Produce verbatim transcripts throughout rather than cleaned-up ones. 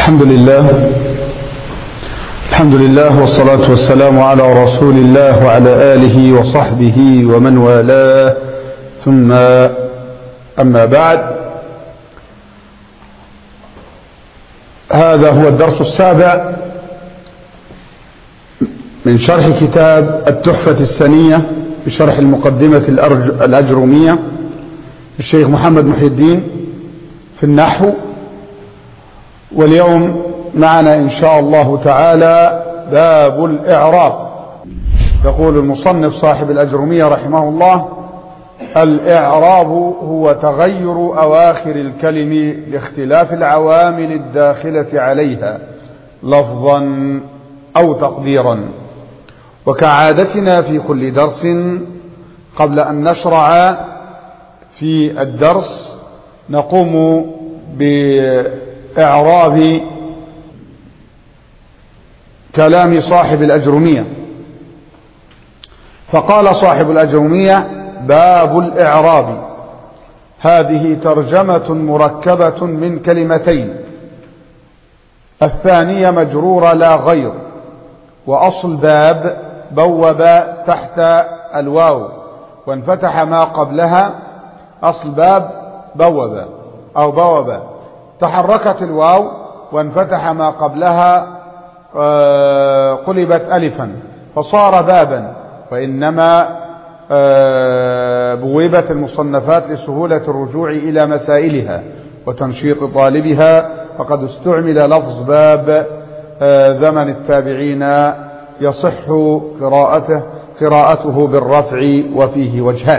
الحمد لله الحمد لله والصلاة والسلام على رسول الله وعلى آله وصحبه ومن والاه، ثم أما بعد. هذا هو الدرس السابع من شرح كتاب التحفة السنية بشرح المقدمة الأجرومية للشيخ محمد محي الدين في النحو. واليوم معنا إن شاء الله تعالى باب الإعراب. يقول المصنف صاحب الأجرومية رحمه الله: الإعراب هو تغير أواخر الكلم لاختلاف العوامل الداخلة عليها لفظا أو تقديرا. وكعادتنا في كل درس قبل أن نشرع في الدرس نقوم بإعراب كلام صاحب الأجرومية. فقال صاحب الأجرومية: باب الإعراب. هذه ترجمة مركبة من كلمتين، الثانية مجرورة لا غير، وأصل باب بوب تحت الواو وانفتح ما قبلها. أصل باب بوب أو بوب، تحركت الواو وانفتح ما قبلها قلبت ألفا فصار بابا. وإنما بوبت المصنفات لسهولة الرجوع إلى مسائلها وتنشيط طالبها، فقد استعمل لفظ باب زمن التابعين يصح قراءته قراءته بالرفع وفيه وجهان.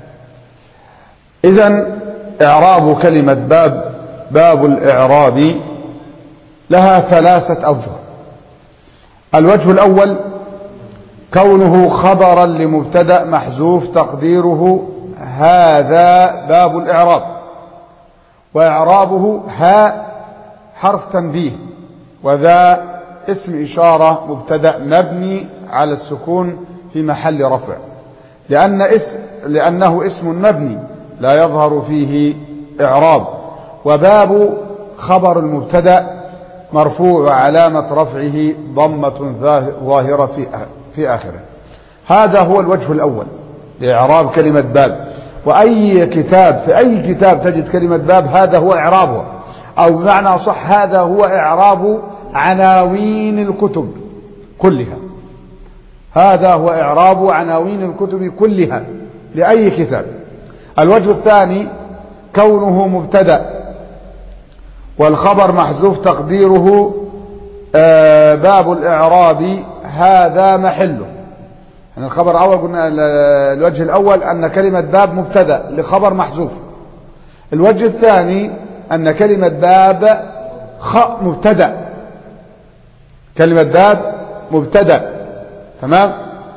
إذن إعراب كلمة باب باب الإعراب لها ثلاثة أوجه. الوجه الأول كونه خبرا لمبتدأ محذوف تقديره هذا باب الإعراب، وإعرابه ها حرف تنبيه، وذا اسم إشارة مبتدأ مبني على السكون في محل رفع، لأن اسم لأنه اسم مبني لا يظهر فيه إعراب. وباب خبر المبتدأ مرفوع وعلامة رفعه ضمة ظاهرة في في آخره. هذا هو الوجه الأول لإعراب كلمة باب. وأي كتاب في أي كتاب تجد كلمة باب هذا هو إعرابها، أو بمعنى صح هذا هو إعراب عناوين الكتب كلها. هذا هو إعراب عناوين الكتب كلها لأي كتاب. الوجه الثاني كونه مبتدأ والخبر محذوف تقديره آه باب الإعراب هذا محله. يعني الخبر الأول قلنا الوجه الأول أن كلمة باب مبتدأ لخبر محذوف. الوجه الثاني أن كلمة باب خ مبتدأ كلمة باب مبتدأ تمام،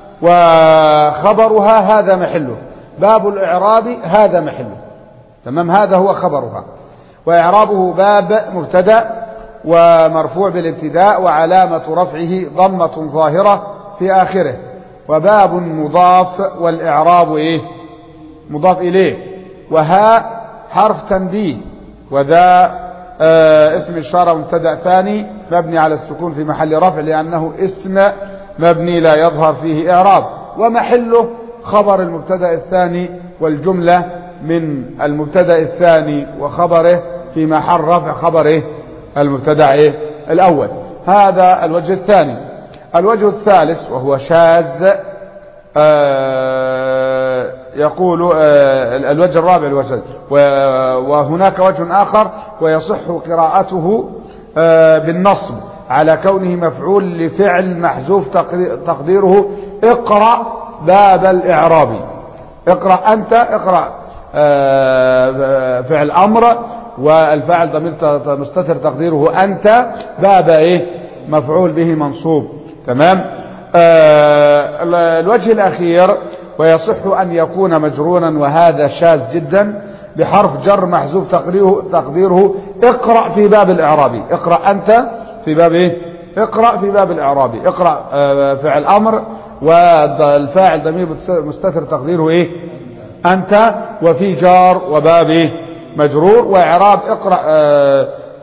وخبرها هذا محله. باب الإعراب هذا محله تمام، هذا هو خبرها. وإعرابه باب مبتدأ ومرفوع بالابتداء وعلامة رفعه ضمة ظاهرة في آخره. وباب مضاف والإعراب إيه؟ مضاف إليه. وها حرف تنبيه، وذا آه اسم إشارة مبتدأ ثاني مبني على السكون في محل رفع لأنه اسم مبني لا يظهر فيه إعراب. ومحله خبر المبتدأ الثاني، والجملة من المبتدأ الثاني وخبره في محل رفع خبره المبتدأ إيه؟ الأول. هذا الوجه الثاني. الوجه الثالث وهو شاذ آه يقول آه الوجه الرابع الوجه، وهناك وجه آخر ويصح قراءته آه بالنصب على كونه مفعول لفعل محذوف تقديره اقرأ باب الإعراب. اقرأ أنت، اقرأ آه فعل أمر والفاعل ضمير مستتر تقديره أنت، باب إيه؟ مفعول به منصوب تمام. آه الوجه الأخير ويصح أن يكون مجرونا، وهذا شاذ جدا، بحرف جر محذوف تقديره, تقديره اقرأ في باب الإعراب. اقرأ أنت في باب إيه؟ اقرأ في باب الإعراب. اقرأ آه فعل أمر والفاعل ضمير مستتر تقديره إيه؟ أنت، وفي جار وباب إيه؟ مجرور. وإعراب اقرأ آه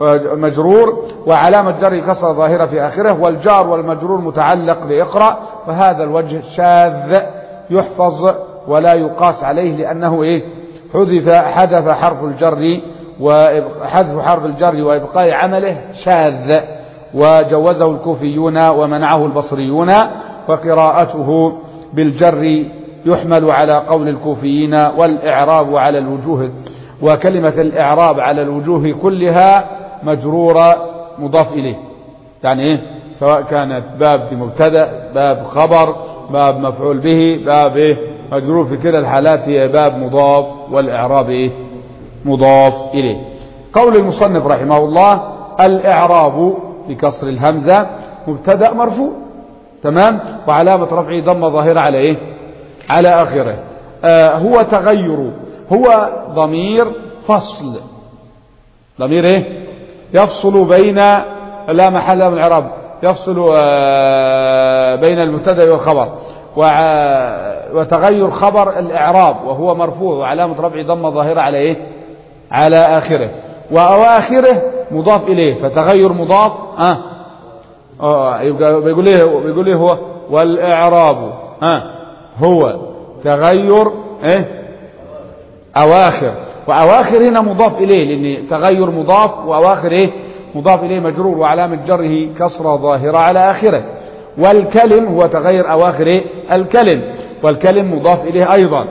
مجرور وعلامة جره كسرة ظاهرة في آخره، والجار والمجرور متعلق بإقرأ، فهذا الوجه شاذ يحفظ ولا يقاس عليه، لأنه إيه حذف حذف حرف الجر وحذف حرف الجر وإبقاء عمله شاذ، وجوزه الكوفيون ومنعه البصريون، وقراءته بالجر يحمل على قول الكوفيين، والإعراب على الوجوه، وكلمة الإعراب على الوجوه كلها مجرورة مضاف إليه، يعني إيه سواء كانت باب في مبتدأ، باب خبر، باب مفعول به، باب إيه مجرور، في كلا الحالات هي باب مضاف، والإعراب إيه مضاف إليه. قول المصنف رحمه الله: الإعراب بكسر الهمزة مبتدأ مرفوع، تمام، وعلامة رفعه ضمة ظاهرة على إيه على آخره. آه هو تغير، هو ضمير فصل، ضمير إيه يفصل بين، لا محل له من الإعراب، يفصل آه بين المبتدأ والخبر، وتغير خبر الإعراب وهو مرفوع وعلامة رفعه ضمة ظاهرة على إيه على آخره، وأواخره مضاف إليه، فتغير مضاف آه آه بيقول إيه بيقول إيه هو والإعراب آه هو تغير إيه أواخر، وأواخر هنا مضاف إليه، لأن تغير مضاف وأواخر إيه مضاف إليه مجرور وعلامة جره كسرة ظاهرة على آخره. والكلم هو تغير أواخر إيه الكلم، والكلم مضاف إليه أيضا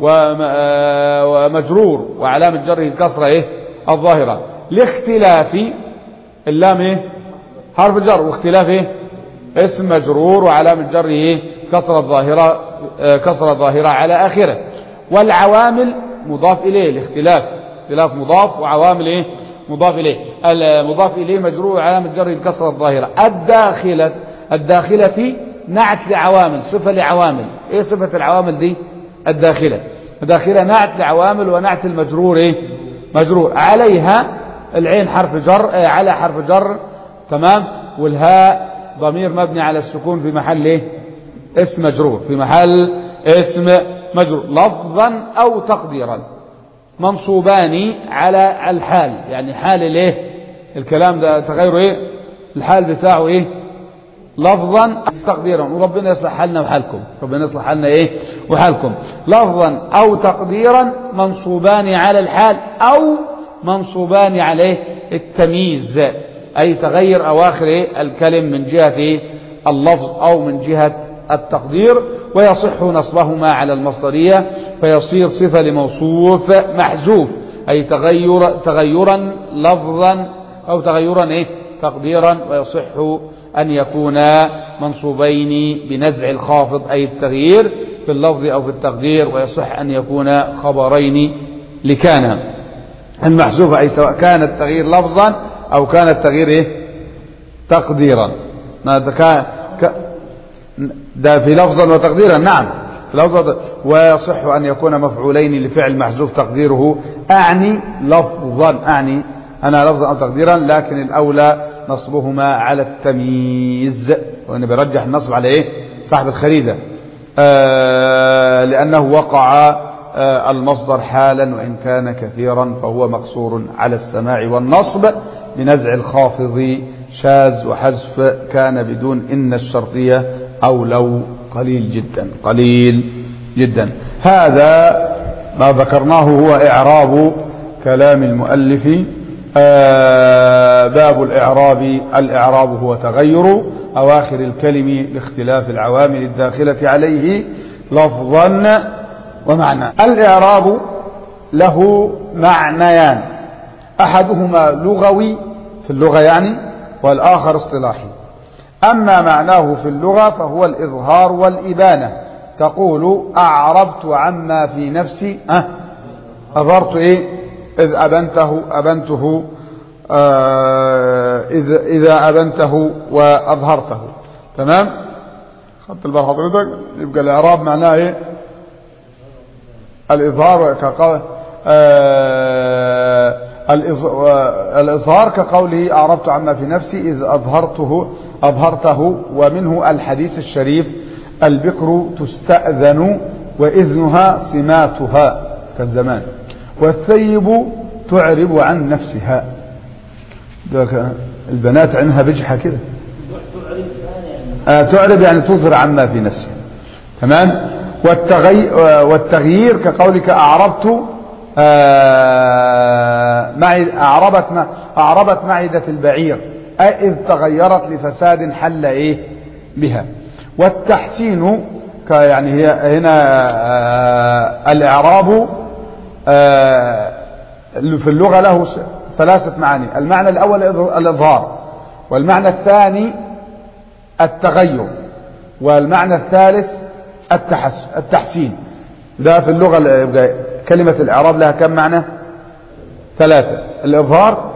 ومجرور وعلامة جره الكسرة إيه الظاهرة، لاختلاف اللام إيه حرف جر، واختلاف إيه اسم مجرور وعلامة جره إيه كسرة ظاهرة كسرة ظاهرة على آخره. والعوامل مضاف إليه، الاختلاف اختلاف مضاف، وعوامل إيه مضاف إليه، المضاف إليه مجرور وعلامة جره الكسرة الظاهرة. الداخلة الداخلة نعت لعوامل، صفة لعوامل، إيه صفة العوامل دي؟ الداخلة الداخلة نعت لعوامل، ونعت المجرور إيه مجرور، عليها العين حرف جر آه على حرف جر، تمام، والهاء ضمير مبني على السكون في محل إيه اسم مجرور، في محل اسم مجرور، لفظا أو تقديرا، منصوبان على الحال، يعني حال الايه الكلام ده تغيره ايه الحال بتاعه ايه لفظا تقديرا، وربنا يصلح حالنا وحالكم، ربنا يصلح حالنا ايه وحالكم، لفظا او تقديرا منصوبان على الحال او منصوبان عليه التمييز، اي تغير اواخر ايه الكلم من جهة ايه اللفظ او من جهة التقدير، ويصح نصبهما على المصدرية فيصير صفة لموصوف محذوف، أي تغير تغيرا لفظا أو تغيرا إيه تقديرا، ويصح أن يكونا منصوبين بنزع الخافض أي التغيير في اللفظ أو في التقدير، ويصح أن يكون خبرين لكان المحذوفة، أي سواء كان التغيير لفظا أو كان التغيير إيه تقديرا، ده في لفظا وتقديرا، نعم في لفظا، ويصح أن يكون مفعولين لفعل محذوف تقديره أعني لفظا، أعني أنا لفظا أو تقديرا، لكن الأولى نصبهما على التمييز، وأنا برجح النصب على إيه صاحب الخريدة، آه لأنه وقع آه المصدر حالا وإن كان كثيرا، فهو مقصور على السماع والنصب بنزع الخافض شاذ، وحذف كان بدون إن الشرطية أو لو قليل جدا قليل جدا. هذا ما ذكرناه هو إعراب كلام المؤلف. آه باب الإعراب، الإعراب هو تغير أواخر الكلم لاختلاف العوامل الداخلة عليه لفظا ومعنى. الإعراب له معنيان، أحدهما لغوي في اللغة يعني، والآخر اصطلاحي. أما معناه في اللغة فهو الإظهار والإبانة، تقول أعربت عما في نفسي، أه أظهرت إيه إذ أبنته أبنته آه إذ إذا أبنته وأظهرته، تمام. خدت البال حضرتك؟ يبقى الإعراب معناه إيه الإظهار كقول آه الإظهار كقوله أعربت عما في نفسي إذ أظهرته أظهرته، ومنه الحديث الشريف البكر تستأذن وإذنها سماتها كالزمان، والثيب تعرب عن نفسها. البنات عندها بجحة كده. آه تعرب يعني تظهر عما في نفسها. تمام. والتغيير, والتغيير كقولك أعربت آه معي أعربت, ما أعربت معدة البعير أي إذ تغيرت لفساد حل إيه بها. والتحسين يعني هي هنا آه الإعراب آه في اللغة له ثلاثة معاني. المعنى الأول الإظهار، والمعنى الثاني التغير، والمعنى الثالث التحسن التحسين. ده في اللغة كلمة الإعراب لها كم معنى؟ ثلاثة: الإظهار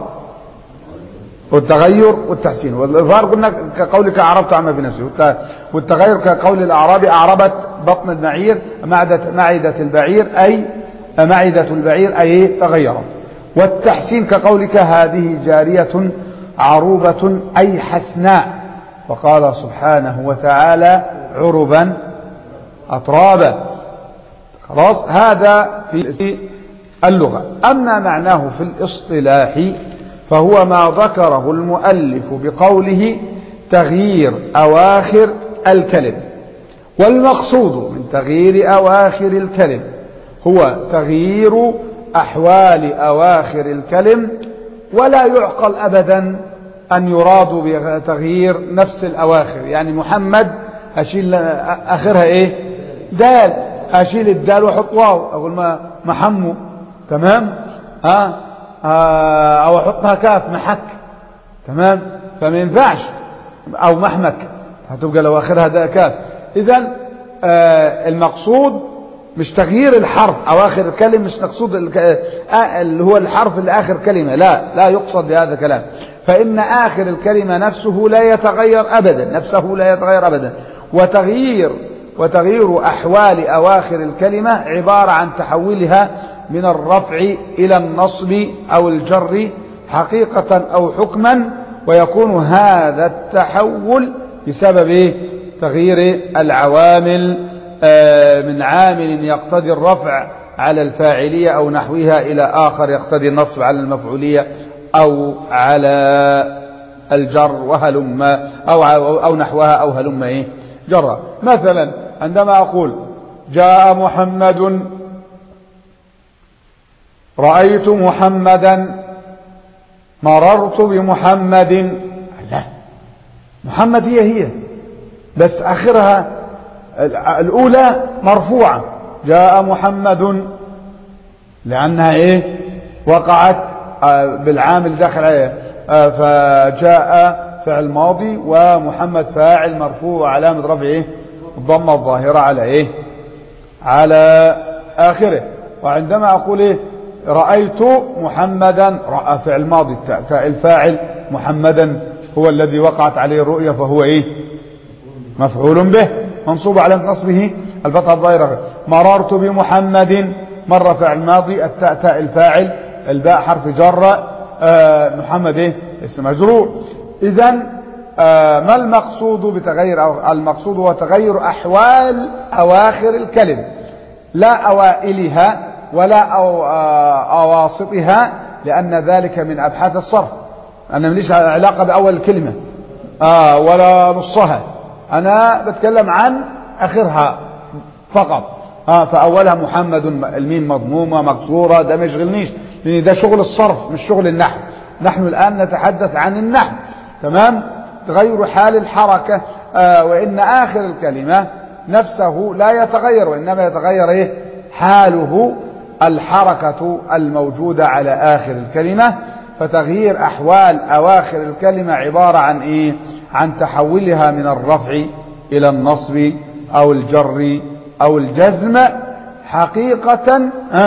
والتغير والتحسين. والإظهار قلنا كقولك أعربت عما في نفسه، والتغير كقول الأعرابي أعربت بطن البعير معدة, معدة البعير أي معدة البعير أي تغيرت. والتحسين كقولك هذه جارية عروبة أي حسناء، وقال سبحانه وتعالى عربا أترابا. خلاص هذا في اللغة. أما معناه في الاصطلاح فهو ما ذكره المؤلف بقوله تغيير أواخر الكلم. والمقصود من تغيير أواخر الكلم هو تغيير أحوال أواخر الكلم، ولا يعقل أبدا أن يراد بتغيير نفس الأواخر. يعني محمد أشيل آخرها إيه؟ دال، أشيل الدال وحط واو، أقول ما محمو. تمام. ها آه أو أحطها كاف محك. تمام. فما ينفعش. أو محمك هتبقى لو آخرها دا كاف. إذن آه المقصود مش تغيير الحرف أواخر الكلمة، مش مقصود اللي هو الحرف اللي آخر كلمة، لا لا يقصد بهذا الكلام. فإن آخر الكلمة نفسه لا يتغير أبدا، نفسه لا يتغير أبدا. وتغيير وتغيير أحوال أواخر الكلمة عبارة عن تحولها من الرفع إلى النصب أو الجر حقيقة أو حكما، ويكون هذا التحول بسبب تغيير العوامل من عامل يقتضي الرفع على الفاعلية أو نحوها إلى آخر يقتضي النصب على المفعولية أو على الجر وهلم أو, أو نحوها أو هلم إيه جرى. مثلا عندما أقول جاء محمد، رأيت محمدا، مررت بمحمد. لا، محمد هي هي بس آخرها الأولى مرفوعة، جاء محمد، لأنها إيه وقعت بالعامل داخل عليه، فجاء فعل ماضي ومحمد فاعل مرفوع علامة رفعه إيه الضمة الظاهرة على إيه على آخره. وعندما أقول إيه رأيت محمدا، رأى فعل ماضي، تاء الفاعل، محمدا هو الذي وقعت عليه الرؤية فهو إيه مفعول به منصوب على نصبه الفتحة الظاهرة. مررت بمحمد، مر فعل ماضي، التاء تاء الفاعل، الباء حرف جر، آه محمد ايه اسم مجرور. اذا آه ما المقصود بتغير؟ أو المقصود هو تغير احوال اواخر الكلم، لا اوائلها ولا أو آه اواسطها، لان ذلك من ابحاث الصرف. انا ماليش علاقة باول الكلمة آه ولا نصها، أنا بتكلم عن آخرها فقط. آه فأولها محمد، الميم مضمومة مكسورة، ده ما يشغلنيش، لأن ده شغل الصرف مش شغل النحو. نحن الآن نتحدث عن النحو. تمام. تغير حال الحركة، آه وإن آخر الكلمة نفسه لا يتغير، وإنما يتغير إيه حاله، الحركة الموجودة على آخر الكلمة. فتغيير أحوال أواخر الكلمة عبارة عن إيه عن تحولها من الرفع إلى النصب أو الجر أو الجزم حقيقة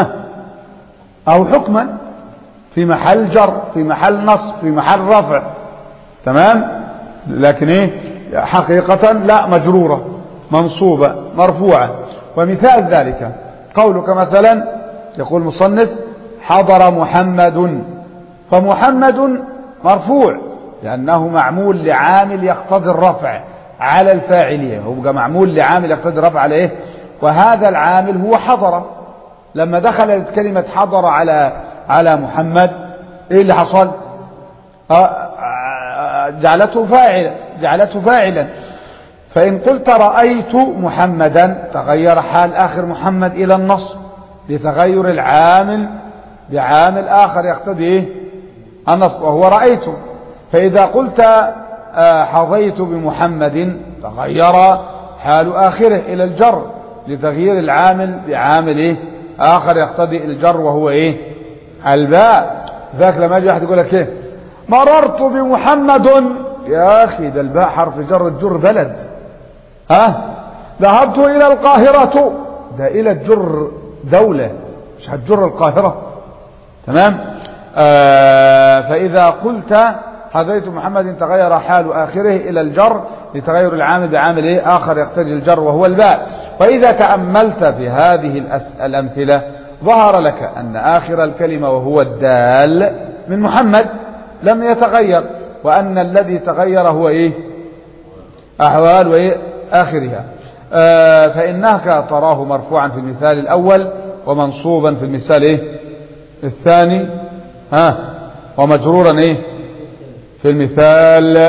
أو حكما، في محل جر، في محل نصب، في محل رفع. تمام. لكن إيه حقيقة لا، مجرورة منصوبة مرفوعة. ومثال ذلك قولك مثلا يقول مصنف حضر محمد، فمحمد مرفوع لأنه معمول لعامل يقتضي الرفع على الفاعلية، هو بقى معمول لعامل يقتضي الرفع على إيه؟ وهذا العامل هو حضر. لما دخلت كلمة حضر على على محمد إيه اللي حصل؟ جعلته فاعلا جعلته فاعلا. فإن قلت رأيت محمدا تغير حال آخر محمد إلى النصب لتغير العامل بعامل آخر يقتضي النصب وهو رأيت. فإذا قلت حظيت بمحمد تغير حال آخره إلى الجر لتغيير العامل بعامل آخر يقتضي الجر وهو إيه الباء. ذاك لما يجي واحد يقول لك إيه مررت بمحمد، يا أخي ده الباء حرف جر الجر بلد. ها ذهبت إلى القاهرة، ده إلى الجر دولة مش هتجر القاهرة. تمام. آه فإذا قلت حذيت محمد تغير حال آخره إلى الجر لتغير العامل بعامل إيه آخر يقتضي الجر وهو الباء. وإذا تأملت في هذه الأمثلة ظهر لك أن آخر الكلمة وهو الدال من محمد لم يتغير، وأن الذي تغير هو إيه أحوال وإيه آخرها. آه فإنك تراه مرفوعا في المثال الأول ومنصوبا في المثال إيه الثاني، ها ومجرورا إيه في المثال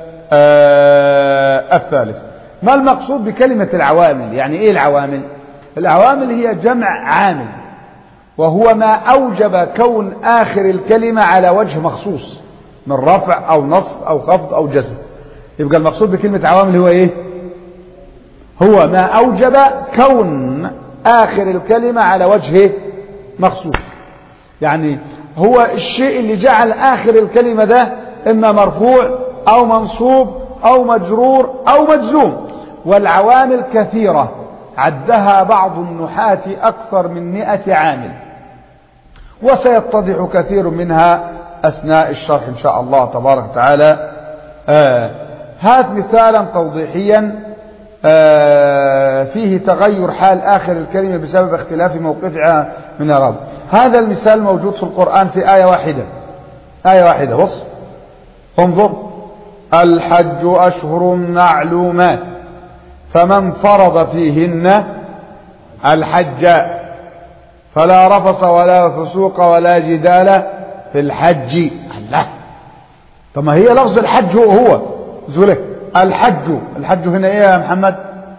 آه الثالث. ما المقصود بكلمة العوامل؟ يعني إيه العوامل؟ العوامل هي جمع عامل، وهو ما أوجب كون آخر الكلمة على وجه مخصوص من رفع أو نصب أو خفض أو جزم. يبقى المقصود بكلمة عوامل هو إيه؟ هو ما أوجب كون آخر الكلمة على وجه مخصوص. يعني هو الشيء اللي جعل آخر الكلمة ده إما مرفوع أو منصوب أو مجرور أو مجزوم. والعوامل كثيرة عدها بعض النحاة أكثر من مئة عامل، وسيتضح كثير منها أثناء الشرح إن شاء الله تبارك وتعالى. آه هات مثالا توضيحيا آه فيه تغير حال آخر الكلمة بسبب اختلاف موقفها من الإعراب. هذا المثال موجود في القرآن في آية واحدة، آية واحدة. بص انظر: الحج أشهر معلومات فمن فرض فيهن الحج فلا رفث ولا فسوق ولا جدال في الحج. الله، طب ما هي لفظ الحج هو هو زولك الحج. الحج هنا ايه يا محمد؟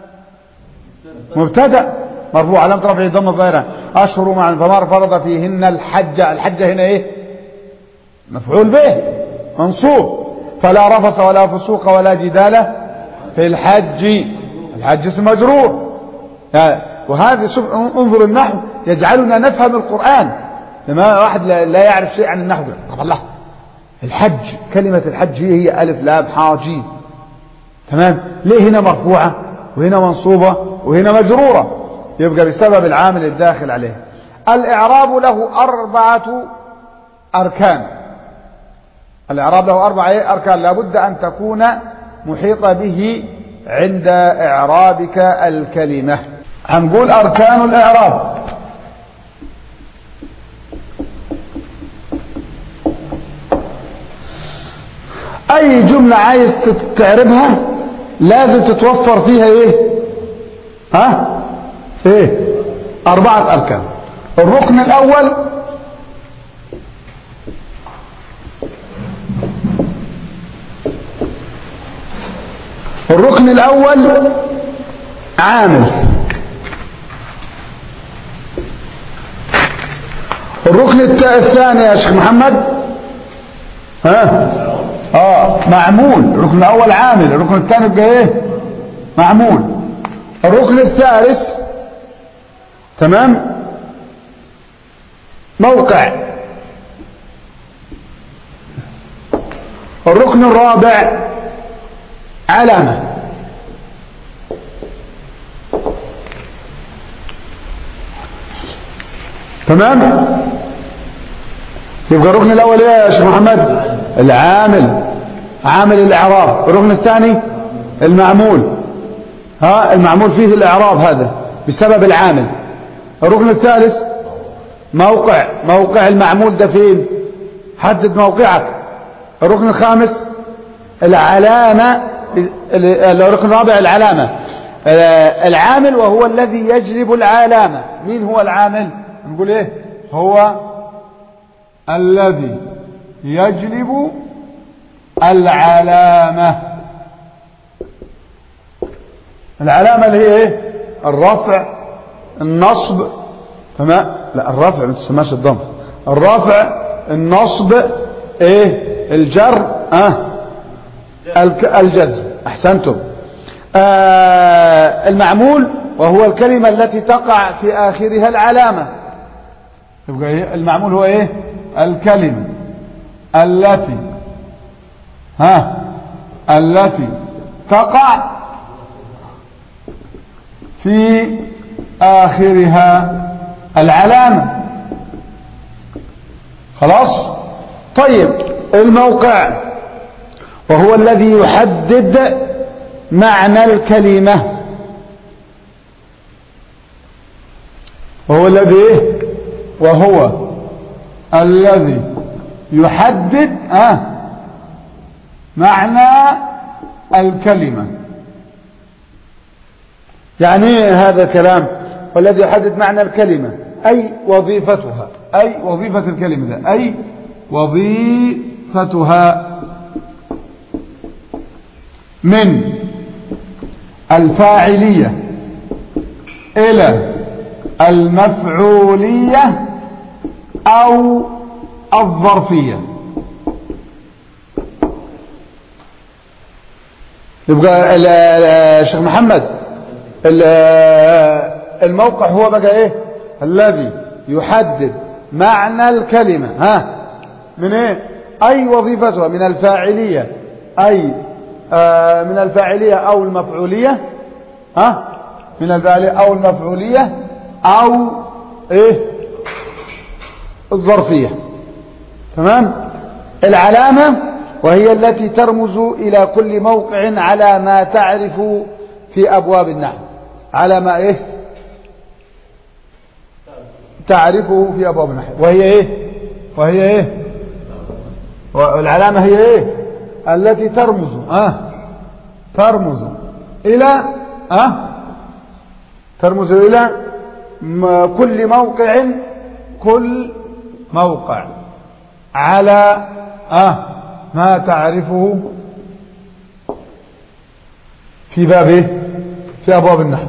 مبتدأ مرفوع علامة رفعه ضمة ظاهرة. أشهر مع فمن فرض فيهن الحج. الحج هنا ايه؟ مفعول به منصوب. فلا رفث ولا فسوق ولا جدال في الحج. الحج اسم مجرور. وهذا شوف انظر النحو يجعلنا نفهم القرآن. لما واحد لا يعرف شيء عن النحو طب الله الحج، كلمة الحج هي هي ألف لام حاء جيم. تمام. ليه هنا مرفوعة وهنا منصوبة وهنا مجرورة؟ يبقى بسبب العامل الداخل عليه. الإعراب له أربعة أركان. الإعراب له أربعة أركان لابد أن تكون محيطة به عند إعرابك الكلمة. هنقول أركان الإعراب. أي جملة عايز تعربها لازم تتوفر فيها إيه؟ ها؟ إيه؟ أربعة أركان. الركن الأول الركن الأول عامل. الركن الثاني يا شيخ محمد ها اه معمول. الركن الأول عامل، الركن الثاني يبقى ايه؟ معمول. الركن الثالث تمام موقع. الركن الرابع علامة. تمام. يبقى الركن الأول ايه يا شيخ محمد؟ العامل، عامل الإعراب. الركن الثاني المعمول، ها المعمول فيه الإعراب هذا بسبب العامل. الركن الثالث موقع، موقع المعمول ده فين؟ حدد موقعك. الركن الخامس العلامة. الركن الرابع العلامة. العامل وهو الذي يجلب العلامة. مين هو العامل؟ نقول ايه؟ هو الذي يجلب العلامة. العلامة اللي هي ايه؟ الرفع، النصب، تمام؟ لا الرفع ما تسماش الضم، الرفع، النصب، ايه؟ الجر، اه الجزم. احسنتم. آه المعمول وهو الكلمة التي تقع في آخرها العلامة. يبقى إيه؟ المعمول هو ايه؟ الكلمة التي ها التي تقع في آخرها العلامة. خلاص. طيب الموقع وهو الذي يحدد معنى الكلمة، وهو الذي وهو الذي يحدد آه معنى الكلمة. يعني هذا كلام، والذي يحدد معنى الكلمة أي وظيفتها، أي وظيفة الكلمة ده، أي وظيفتها من الفاعلية إلى المفعولية أو الظرفية. يبقى الشيخ محمد الموقع هو بقى ايه؟ الذي يحدد معنى الكلمة ها من ايه؟ اي وظيفتها من الفاعلية، اي آه من الفاعلية او المفعولية، ها من الفاعلية او المفعولية او ايه؟ الظرفية. تمام. العلامة وهي التي ترمز الى كل موقع على ما تعرف في ابواب النحو، على ما ايه تعرفه في ابواب النحو، وهي ايه؟ وهي ايه؟ والعلامة هي ايه؟ التي ترمز اه ترمز الى اه ترمز الى كل موقع، كل موقع على اه ما تعرفه في باب ايه؟ في ابواب النحو.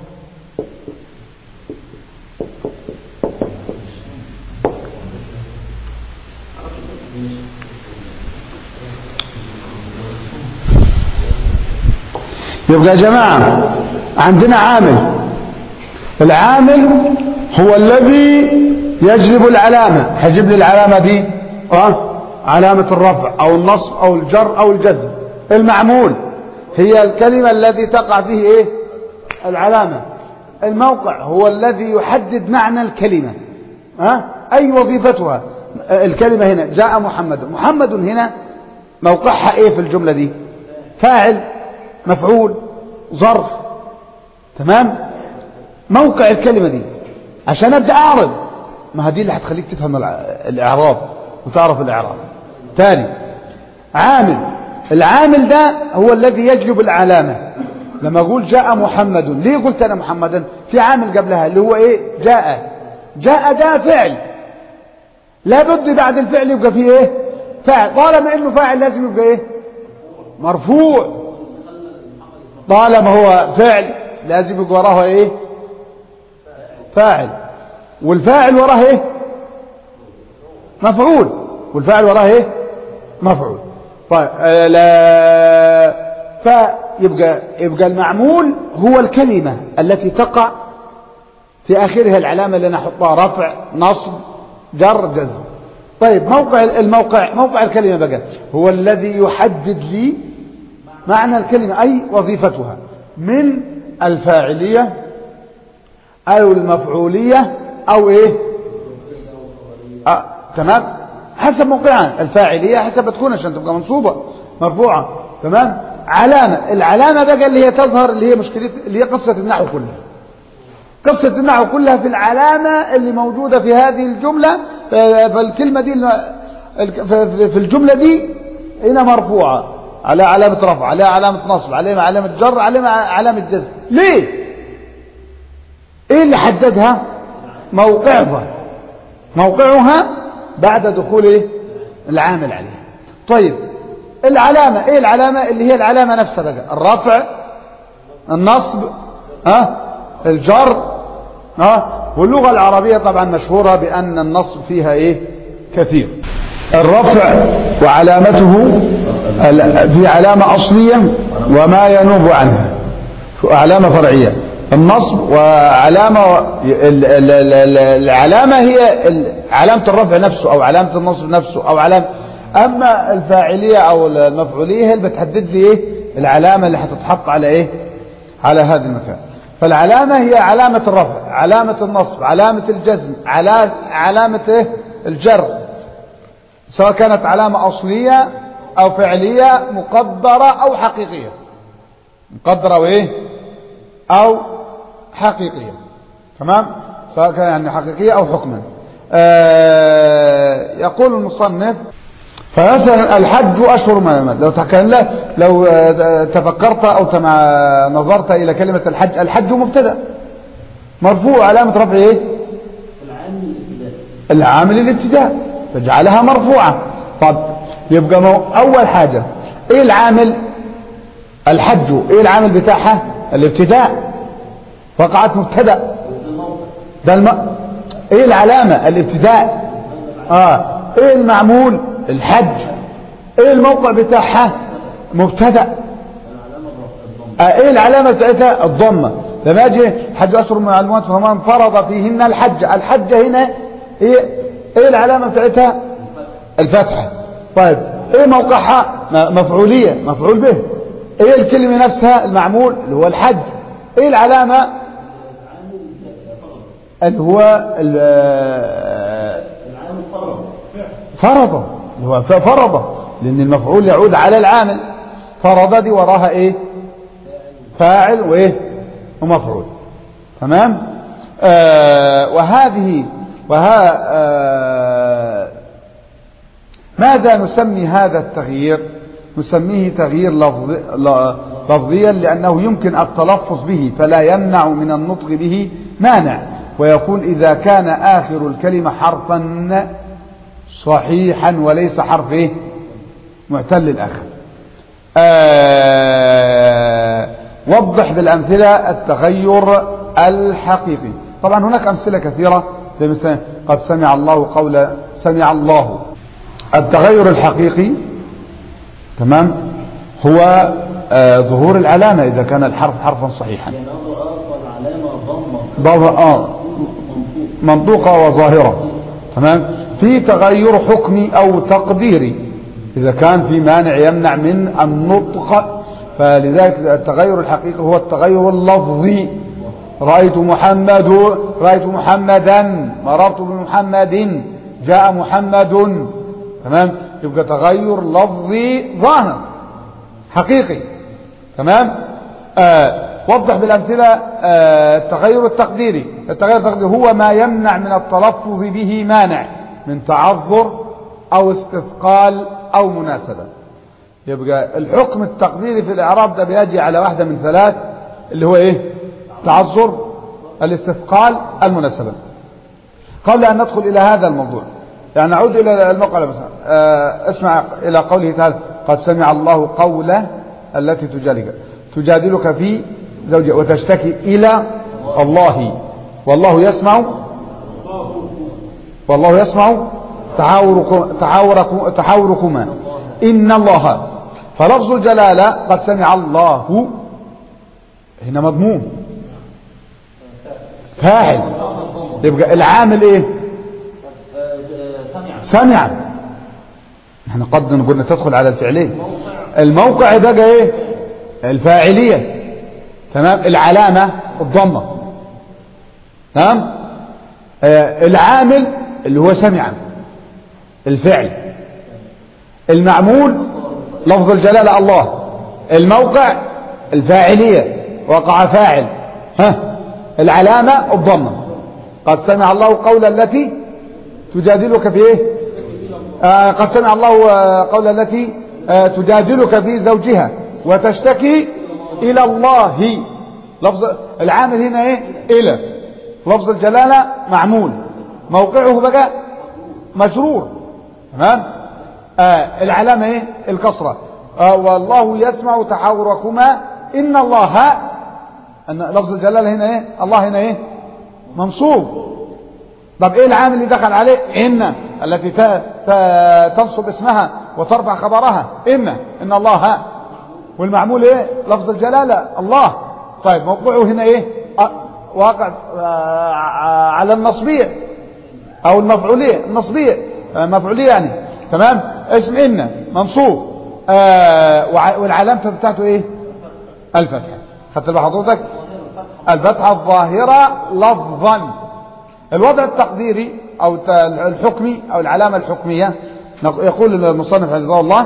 يبقى يا جماعة عندنا عامل، العامل هو الذي يجلب العلامة. هجيب لي العلامة دي اه علامة الرفع او النصب او الجر او الجزم. المعمول هي الكلمة التي تقع فيه ايه؟ العلامة. الموقع هو الذي يحدد معنى الكلمة ها اي وظيفتها. الكلمة هنا جاء محمد، محمد هنا موقعها ايه في الجملة دي؟ فاعل، مفعول، ظرف. تمام. موقع الكلمة دي عشان ابدأ اعرض، ما هذه اللي هتخليك تفهم الاعراب وتعرف الاعراب. تاني عامل، العامل ده هو الذي يجلب العلامة. لما اقول جاء محمد، ليه قلت انا محمدا؟ في عامل قبلها اللي هو ايه؟ جاء. جاء ده فعل، لابد بعد الفعل يبقى فيه ايه؟ فاعل. طالما انه فاعل لازم يبقى ايه؟ مرفوع. طالما هو فعل لازم يبقى وراه ايه؟ فاعل. والفاعل وراه ايه؟ مفعول. والفاعل وراه ايه؟ مفعول. طيب آه لا فيبقى يبقى المعمول هو الكلمة التي تقع في آخرها العلامة اللي نحطها رفع، نصب، جر، جزم. طيب موقع الموقع موقع الكلمة بقى هو الذي يحدد لي معنى الكلمة أي وظيفتها من الفاعلية أو المفعولية أو إيه؟ آه. تمام. حسب موقعها. الفاعلية حسب تكون عشان تبقى منصوبة مرفوعة. تمام. علامة، العلامة بقى اللي هي تظهر، اللي هي مشكلة، اللي هي قصة النحو كلها. قصة النحو كلها في العلامة اللي موجودة في هذه الجملة. فالكلمة دي في الجملة دي هنا مرفوعة على علامة رفع، على علامة نصب، على علامة جر، على علامة جزم. ليه؟ ايه اللي حددها؟ موقعها. موقعها بعد دخول ايه؟ العامل عليها. طيب العلامة ايه العلامة اللي هي العلامة نفسها بقى، الرفع، النصب، ها الجر، ها. واللغة العربية طبعا مشهورة بأن النصب فيها ايه كثير. الرفع وعلامته في علامة أصلية وما ينوب عنها علامة فرعية. النصب وعلامة العلامة هي علامة الرفع نفسه أو علامة النصب نفسه أو علامة. أما الفاعلية أو المفعولية هي اللي بتحدد لي إيه العلامة اللي هتتحط على إيه على هذا المكان. فالعلامة هي علامة الرفع، علامة النصب، علامة الجزم، علامة إيه الجر، سواء كانت علامة أصلية أو فعلية مقدرة أو حقيقية، مقدرة وإيه أو حقيقية. تمام، سواء كان يعني حقيقية أو حكما. آه يقول المصنف فمثلا الحج أشهر معلومات. لو تكلم لو تفكرت أو نظرت إلى كلمة الحج، الحج مبتدأ مرفوع علامة رفعه إيه العامل الابتداء فجعلها مرفوعة. طب يبقى مو أول حاجة إيه العامل؟ الحج إيه العامل بتاعها؟ الابتداء، وقعت مبتدأ. ده الم... إيه العلامة؟ الابتداء. آه إيه المعمول؟ الحج. إيه الموقع بتاعها؟ مبتدأ. آه إيه العلامة بتاعتها؟ الضمة. لما أجي حج أشهر معلومات فمن فرض فيهن الحج، الحج هنا إيه ايه العلامة بتاعتها؟ الفتحة. طيب ايه موقعها؟ مفعولية، مفعول به. ايه الكلمة نفسها؟ المعمول اللي هو الحج. ايه العلامة؟ اللي هو فرض، اللي هو فرض، لان المفعول يعود على العامل. فرض دي وراها ايه فاعل وايه ومفعول. تمام. آه وهذه وها آه ماذا نسمي هذا التغيير؟ نسميه تغيير لفظي لفظيا لأنه يمكن التلفظ به فلا يمنع من النطق به مانع، ويكون إذا كان آخر الكلمة حرفا صحيحا وليس حرف إيه؟ معتل الآخر. آه وضح بالأمثلة التغير الحقيقي. طبعا هناك أمثلة كثيرة، زي مثلا قد سمع الله قول سمع الله. التغير الحقيقي تمام هو آه ظهور العلامة إذا كان الحرف حرفا صحيحا، ضمة منطوقة وظاهرة. تمام. في تغير حكمي أو تقديري إذا كان في مانع يمنع من النطق، فلذلك التغير الحقيقي هو التغير اللفظي. رأيت محمد، رأيت محمدا، مررت بمحمد، جاء محمد. تمام. يبقى تغير لفظي ظاهر حقيقي. تمام. آه وضح بالأمثلة. آه التغير التقديري، التغير التقديري هو ما يمنع من التلفظ به مانع من تعذر أو استثقال أو مناسبة. يبقى الحكم التقديري في الإعراب ده بيجي على واحدة من ثلاث، اللي هو إيه؟ تعذر، الاستثقال، المناسبة. قبل أن ندخل إلى هذا الموضوع يعني نعود إلى الموقع مثلا. آه اسمع إلى قوله تعالى قد سمع الله قوله التي تجادلك تجادلك في زوجها وتشتكي إلى الله والله يسمع والله يسمع تحاوركم تحاوركم تحاوركما إن الله. فلفظ الجلالة قد سمع الله هنا مضموم فاعل، يبقى العامل ايه؟ سمع. احنا قد نقول تدخل على الفعلين. الموقع بقى ايه؟ الفاعلية. تمام. العلامة الضمة. تمام. آه العامل اللي هو سمع الفعل. المعمول لفظ الجلالة الله. الموقع الفاعلية وقع فاعل. ها العلامة الضمة. قد سمع الله قول التي تجادلك في ايه؟ آه قد سمع الله قول التي آه تجادلك في زوجها وتشتكي إلى الله. لفظ العامل هنا ايه؟ إلى. لفظ الجلالة معمول، موقعه بقى مجرور. تمام. آه العلامة ايه؟ الكسرة. آه والله يسمع تحاوركما إن الله، أن لفظ الجلالة هنا إيه؟ الله هنا إيه؟ منصوب. طب إيه العامل اللي دخل عليه؟ إن التي تنصب اسمها وترفع خبرها إن إن الله، والمعمول إيه؟ لفظ الجلالة الله. طيب موقعه هنا إيه؟ آه واقع آه على النصبية أو المفعولية، النصبية آه مفعولية يعني، تمام. اسم إن منصوب آه والعلامة بتاعته إيه؟ الفتحة. خدت بقى حضرتك؟ الفتحة الظاهرة لفظا. الوضع التقديري أو الحكمي أو العلامة الحكمية، يقول المصنف حفظه الله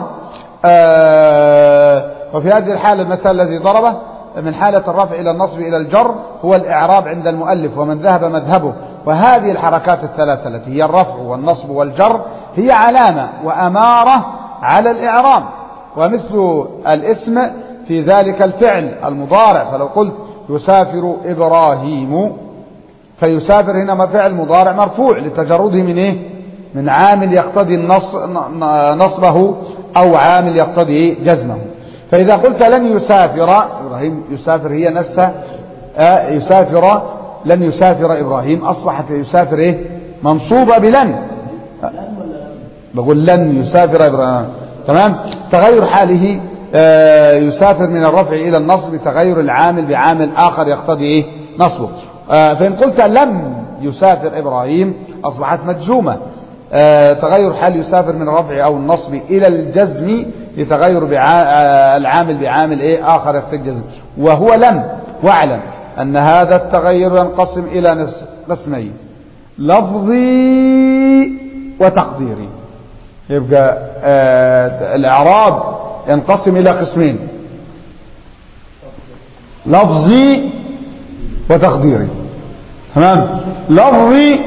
آه وفي هذه الحالة المثال الذي ضربه من حالة الرفع إلى النصب إلى الجر هو الإعراب عند المؤلف ومن ذهب مذهبه. وهذه الحركات الثلاثة التي هي الرفع والنصب والجر هي علامة وأمارة على الإعراب. ومثل الاسم في ذلك الفعل المضارع، فلو قلت يسافر إبراهيم، فيسافر هنا فعل مضارع مرفوع لتجرده من إيه؟ من عامل يقتضي النص نصبه أو عامل يقتضي جزمه. فإذا قلت لن يسافر إبراهيم، يسافر هي نفسها آه يسافر، لن يسافر إبراهيم أصبحت يسافر إيه؟ منصوبة بلن. آه بقول لن يسافر إبراهيم، تمام. تغير حاله آه يسافر من الرفع إلى النصب تغير العامل بعامل آخر يقتضي إيه؟ نصبه. آه فإن قلت لم يسافر إبراهيم أصبحت مجزومة. آه تغير حال يسافر من الرفع أو النصب إلى الجزم لتغير آه العامل بعامل إيه؟ آخر يقتضي الجزم، وهو لم. واعلم أن هذا التغير ينقسم إلى قسمين، لفظي وتقديري. يبقى آه الإعراب ينقسم إلى قسمين، لفظي وتقديري، تمام. لفظي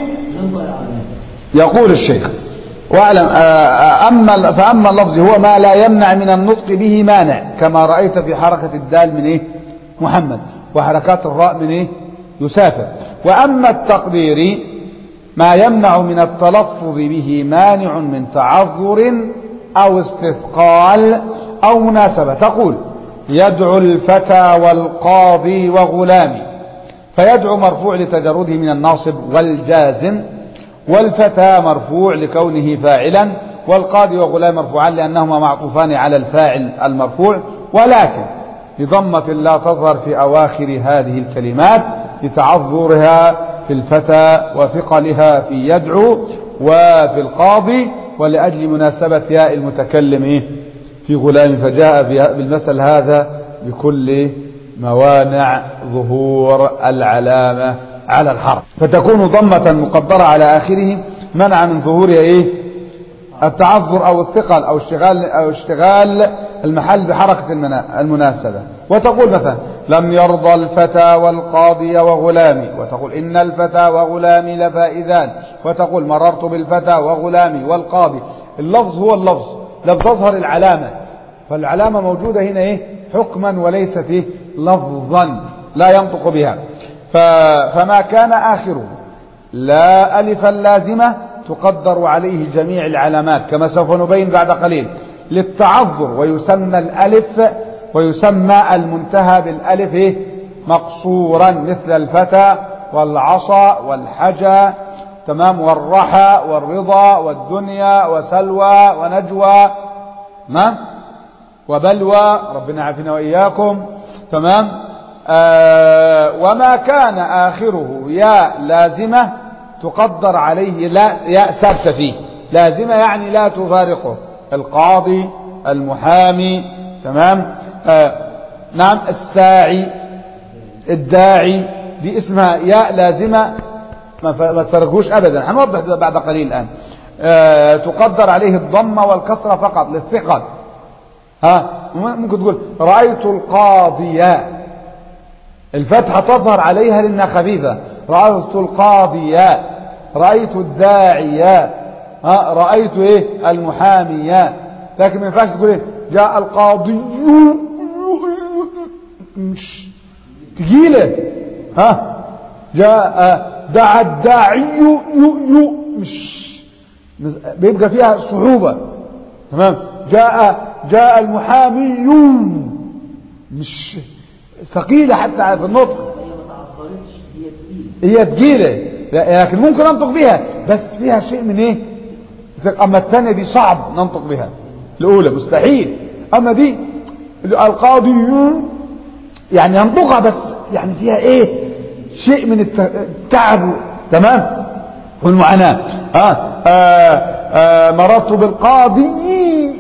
يقول الشيخ واعلم أما فأما اللفظ هو ما لا يمنع من النطق به مانع، كما رأيت في حركة الدال من إيه؟ محمد، وحركات الراء من إيه؟ يسافر. وأما التقديري ما يمنع من التلفظ به مانع من تعذر أو استثقال أو مناسبة. تقول يدعو الفتى والقاضي وغلامي، فيدعو مرفوع لتجرده من الناصب والجازم، والفتى مرفوع لكونه فاعلا، والقاضي وغلام مرفوعان لأنهما معطوفان على الفاعل المرفوع، ولكن بضمة لا تظهر في أواخر هذه الكلمات لتعذرها في الفتى وثقلها في يدعو وفي القاضي، ولأجل مناسبة ياء المتكلم إيه؟ في غلام، فجاء بالمثل هذا بكل موانع ظهور العلامة على الحرف، فتكون ضمة مقدرة على آخره منع من ظهور إيه؟ التعذر أو الثقل أو اشتغال, أو اشتغال المحل بحركة المناسبة. وتقول مثلا لم يرضى الفتى والقاضي وغلامي، وتقول إن الفتى وغلامي لفائذان، وتقول مررت بالفتى وغلامي والقاضي. اللفظ هو اللفظ، لم تظهر العلامة، فالعلامة موجودة هنا إيه؟ حكما وليست إيه؟ لفظا لا ينطق بها. فما كان آخره لا ألفا لازمة تقدر عليه جميع العلامات كما سوف نبين بعد قليل للتعذر، ويسمى الألف ويسمى المنتهى بالألف إيه؟ مقصورا، مثل الفتى والعصا والحجى، تمام، والرحى والرضا والدنيا وسلوى ونجوى، تمام، وبلوى، ربنا عافنا وإياكم، تمام. آه وما كان آخره يا لازمة تقدر عليه لا يا ثابتة فيه، لازمة يعني لا تفارقه، القاضي، المحامي، تمام، آه نعم، الساعي، الداعي، دي اسمها يا لازمة ما تفرقوش أبدا، هنوضح بعد قليل الآن. آه تقدر عليه الضمة والكسرة فقط للثقل. ها ممكن تقول رأيت القاضية، الفتحة تظهر عليها لأنها خفيفة، رأيت القاضية، رأيت الداعية، ها رأيت ايه المحامية، لكن ما ينفعش تقول ايه جاء القاضي مش تقيلة، ها جاء دعا الداعي مش بيبقى فيها صعوبة، تمام. جاء جاء المحاميون، مش ثقيلة حتى في النطق، هي تقيلة لكن ممكن ننطق بها بس فيها شيء من ايه. اما الثانية دي صعب ننطق بها، الاولى مستحيل. اما دي القاضيون يعني ينطقها بس يعني فيها ايه شيء من التعب، تمام، والمعاناة. آه آه آه مررت بالقاضي،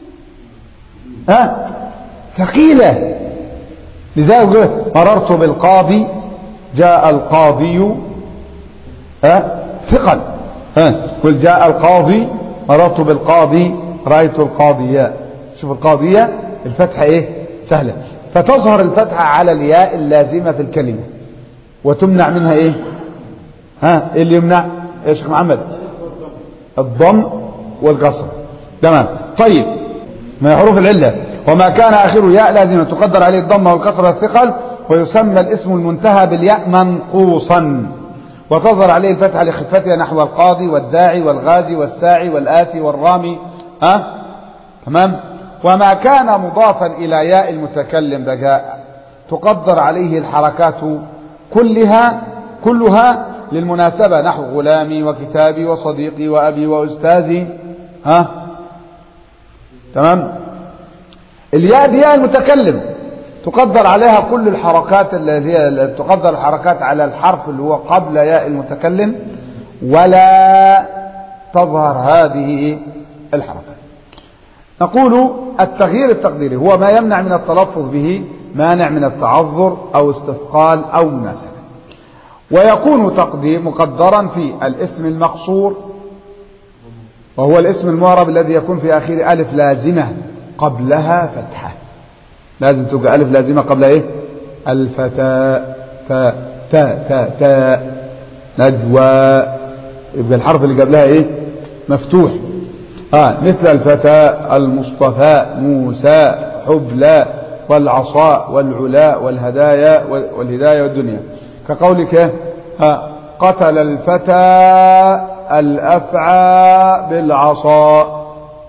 ها ثقيلة، لذلك مررت بالقاضي، جاء القاضي، ها ثقل. ها قل جاء القاضي، مررت بالقاضي، رأيت القاضية. شوف القاضية الفتحة ايه سهلة، فتظهر الفتحة على الياء اللازمة في الكلمة وتمنع منها ايه. ها ايه اللي يمنع يا شيخ محمد؟ الضم والقصر، تمام. طيب ما حروف العلة، وما كان آخره ياء لازمة تقدر عليه الضم والكسر والثقل، ويسمى الاسم المنتهى بالياء منقوصا، وتظهر عليه الفتحة لخفتها نحو القاضي والداعي والغازي والساعي والآتي والرامي. ها تمام. وما كان مضافا إلى ياء المتكلم بجاء تقدر عليه الحركات كلها كلها للمناسبة، نحو غلامي وكتابي وصديقي وأبي وأستاذي. ها تمام. الياء دي ياء المتكلم تقدر عليها كل الحركات التي تقدر الحركات على الحرف اللي هو قبل ياء المتكلم، ولا تظهر هذه الحركات. نقول التغيير التقديري هو ما يمنع من التلفظ به مانع من التعذر أو استثقال أو مناسبة، ويكون تقدير مقدرا في الاسم المقصور، وهو الاسم المعرب الذي يكون في آخر ألف لازمة قبلها فتحة. لازم تبقى ألف لازمة قبل إيه؟ الفتاء تا تا تا تا نجوى، يبقى الحرف اللي قبلها إيه؟ مفتوح. آه مثل الفتاء، المصطفى، موسى، حبلى، والعصاء، والعلاء، والهدايا والهداية والدنيا، كقولك آه قتل الفتى الأفعى بالعصا،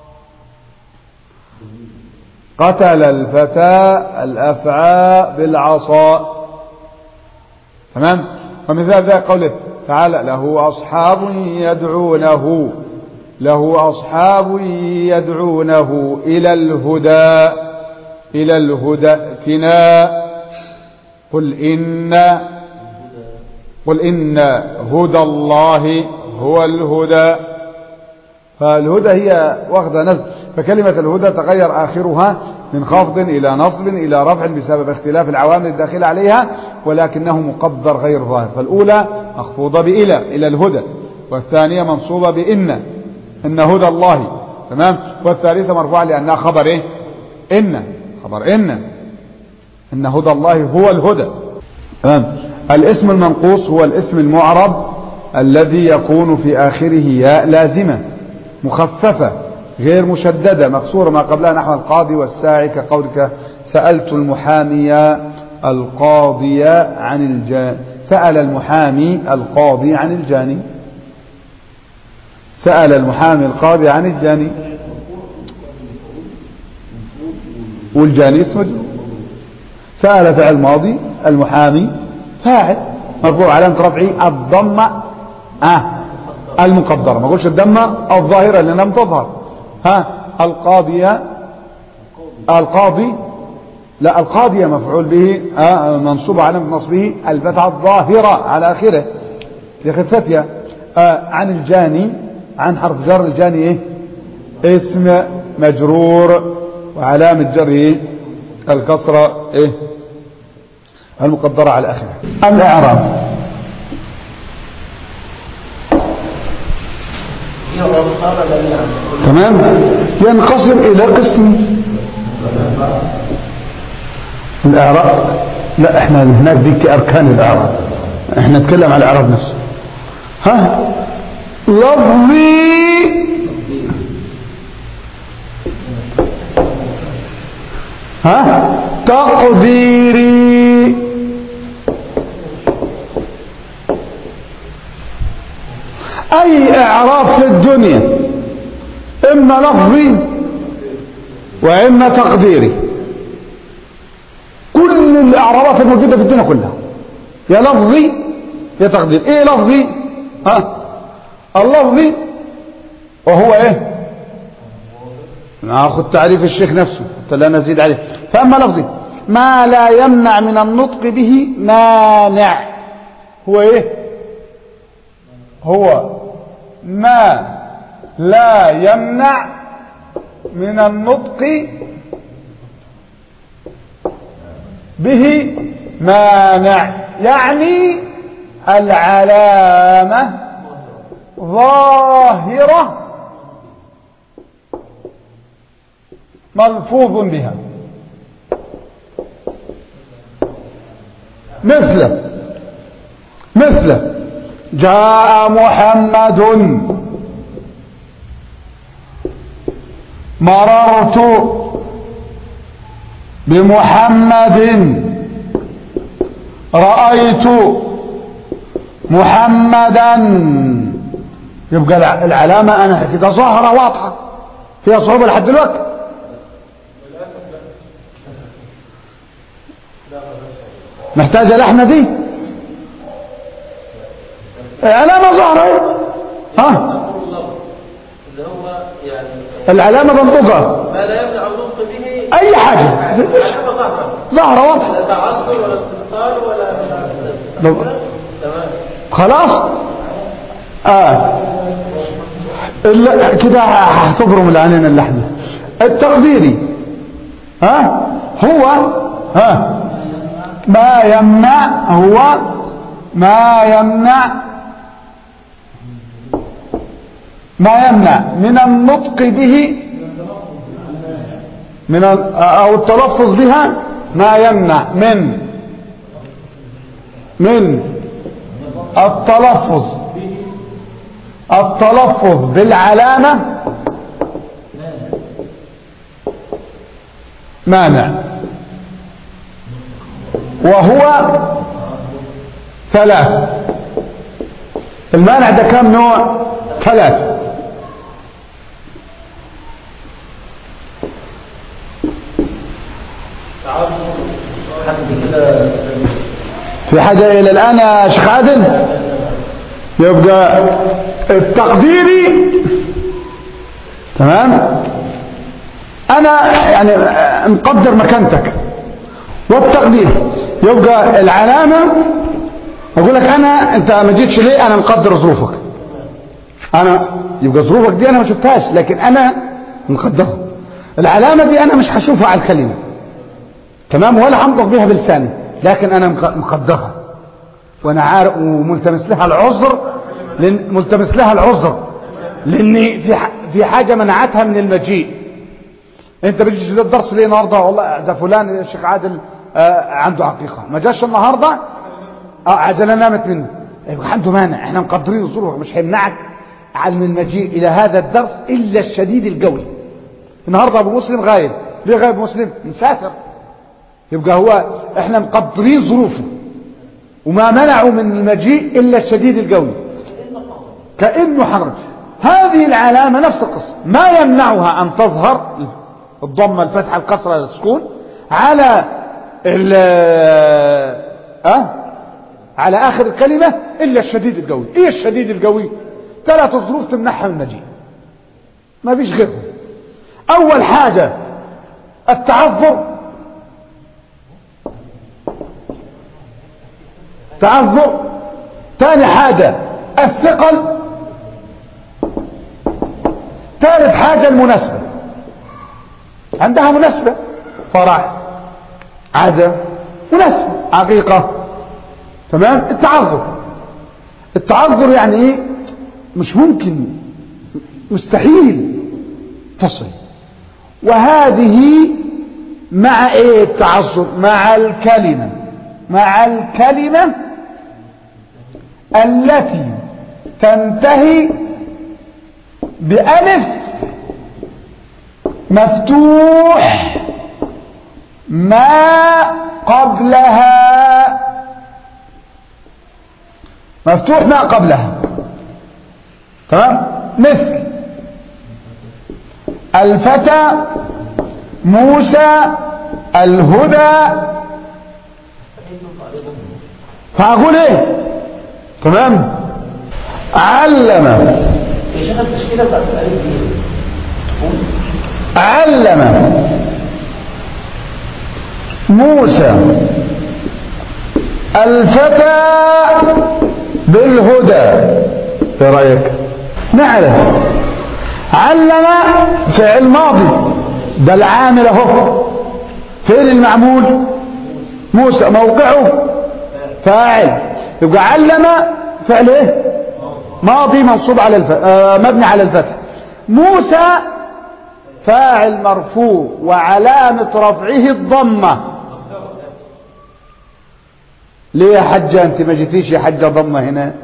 قتل الفتى الأفعى بالعصا، تمام. ومثال ذلك قوله تعالى له أصحاب يدعونه، له أصحاب يدعونه إلى الهدى، إلى الهدى ائتنا، قل إن قل إن هدى الله هو الهدى. فالهدى هي واخذة نزل، فكلمة الهدى تغير آخرها من خفض إلى نصب إلى رفع بسبب اختلاف العوامل الداخلة عليها، ولكنه مقدر غير ظاهر. فالأولى مخفوضة بإلى إلى الهدى، والثانية منصوبة بإن إن هدى الله، تمام. والثالثة مرفوعة لأنها خبر إيه؟ إن خبر إن إن هدى الله هو الهدى، تمام. الاسم المنقوص هو الاسم المعرب الذي يكون في آخره ياء لازمة مخففة غير مشددة مكسورة ما قبلها، نحو القاضي والساعي، كقولك سألت المحامي القاضي عن الجاني، سأل المحامي القاضي عن الجاني، سأل المحامي القاضي عن الجاني، والجاني اسمه سأل فعل ماضي، المحامي فاعل مرفوع علامة رفعه الضمة آه المقدرة، ما قلش الضمة الظاهرة لأنها لم تظهر. ها القاضية القاضي لا القاضية مفعول به آه منصوب علامة نصبه الفتحة الظاهرة على آخره لخفتها. آه عن الجاني، عن حرف جر، الجاني ايه؟ اسم مجرور وعلامة جره الكسرة ايه؟ المقدرة على آخره. الإعراب تمام ينقسم إلى قسم. الإعراب لا احنا هناك ديك أركان الإعراب، احنا نتكلم على الإعراب نفسه. ها لفظي ها تقديري أي إعراب في الدنيا إما لفظي وإما تقديري. كل الإعرابات الموجودة في الدنيا كلها يا لفظي يا تقدير. إيه لفظي؟ ها اللفظي وهو إيه؟ ناخذ تعريف الشيخ نفسه لا نزيد عليه. فأما لفظي ما لا يمنع من النطق به مانع. هو إيه؟ هو ما لا يمنع من النطق به مانع، يعني العلامة ظاهرة ملفوظ بها. مثل مثل جاء محمد، مررت بمحمد، رأيت محمدا. يبقى العلامة أنا كده ظاهرة واضحة فيها صعوبة لحد دلوقتي. محتاجة لحمة دي علامة ظاهرة. ها العلامة بنطقها ما لا يمنع النطق به أي حاجة ظاهرة واضحة، لا تعذر ولا استثقال ولا تمام خلاص. آه كده هتبرم العنين اللحمة. التقديري ها هو ها ما يمنع، هو ما يمنع ما يمنع من النطق به من او التلفظ بها، ما يمنع من من التلفظ التلفظ بالعلامة مانع، وهو ثلاث. المانع ده كم نوع؟ ثلاث. في حاجة إلى الآن يا شيخ عادل؟ يبقى التقديري تمام، أنا يعني مقدر مكانتك. والتقدير يبقى العلامة أقول لك أنا أنت ما جيتش ليه، أنا مقدر ظروفك، أنا يبقى ظروفك دي أنا ما شفتهاش لكن أنا مقدرها. العلامة دي أنا مش هشوفها على الكلمة تمام ولا هنطق بيها بلساني، لكن أنا مقدرها وأنا عارف وملتمس لها العذر، لأن ملتمس لها العذر لأن في في حاجة منعتها من المجيء. أنت بتجيش للدرس ليه النهارده؟ والله ده فلان الشيخ عادل آه عنده عقيقة ما جاش النهارده، اه عجلة نامت منه، يبقى عنده مانع. احنا مقدرين ظروفك، مش هيمنعك عن المجيء إلى هذا الدرس إلا الشديد القوي. النهارده أبو مسلم غايب، ليه غايب مسلم؟ مسافر. يبقى هو احنا مقدرين ظروفه وما منعوا من المجيء إلا الشديد القوي كأنه حرج. هذه العلامة نفس القصة، ما يمنعها أن تظهر الضمة الفتحة الكسرة السكون على ال أه؟ على آخر الكلمة إلا الشديد القوي. إيه الشديد القوي؟ ثلاث ظروف تمنعها من المجيء ما فيش غيرهم. أول حاجة التعذر، تعذر. ثاني حاجة الثقل. ثالث حاجة المناسبة، عندها مناسبة، فرح، عزا، مناسبة، عقيقة، تمام. التعذر التعذر يعني ايه؟ مش ممكن، مستحيل تصل. وهذه مع ايه التعذر؟ مع الكلمة مع الكلمة التي تنتهي بألف مفتوح ما قبلها، مفتوح ما قبلها، تمام. مثل الفتى موسى الهدى، فأقول ايه؟ تمام. علم يا شيخ التشكيلة بتاعت الألف دي علم موسى الفتى بالهدى. ايه رأيك؟ نعرف علم فعل ماضي، ده العامل اهو. فين المعمول؟ موسى. موقعه فاعل، يبقى علم فعل ايه؟ ماضي منصوب على الف... آه مبني على الفتح. موسى فاعل مرفوع وعلامة رفعه الضمة. ليه يا حجة انت ما جيتيش يا حجة ضمة هنا؟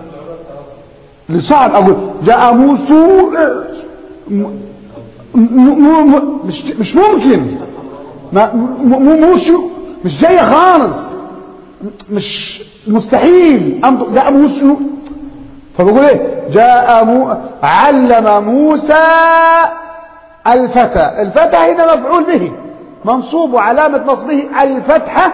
لصعب اقول جاء موسى م... م... م... مش مش ممكن، ما م... موسى مش جاية خالص، مش مستحيل. جاء موسى، فبقول ايه؟ جاء مو... علم موسى الفتى. الفتى هنا مفعول به منصوب وعلامة نصبه الفتحة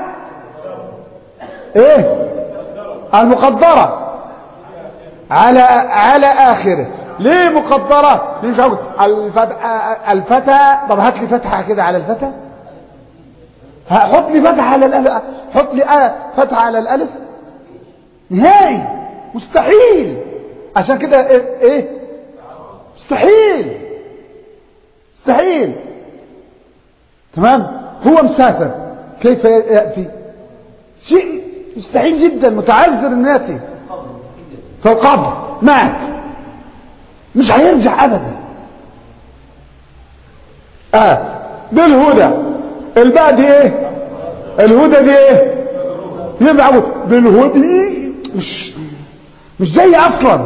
ايه؟ المقدرة على على اخره. ليه مقدرة؟ ليه مش هقول الفتى؟ الفتى طب هات لي فتحة كده على الفتى، حط لي فتحة على الالف، حط لي فتحة على الالف، نهائي مستحيل. عشان كده ايه, إيه؟ مستحيل مستحيل. تمام. هو مسافر كيف يأتي؟ شيء مستحيل جدا، متعذر انه يأتي. في القبر مات مش هيرجع ابدا. اه بالهدى، الباء دي ايه؟ الهدى دي ايه؟ يبقى بالهدى مش مش زي اصلا،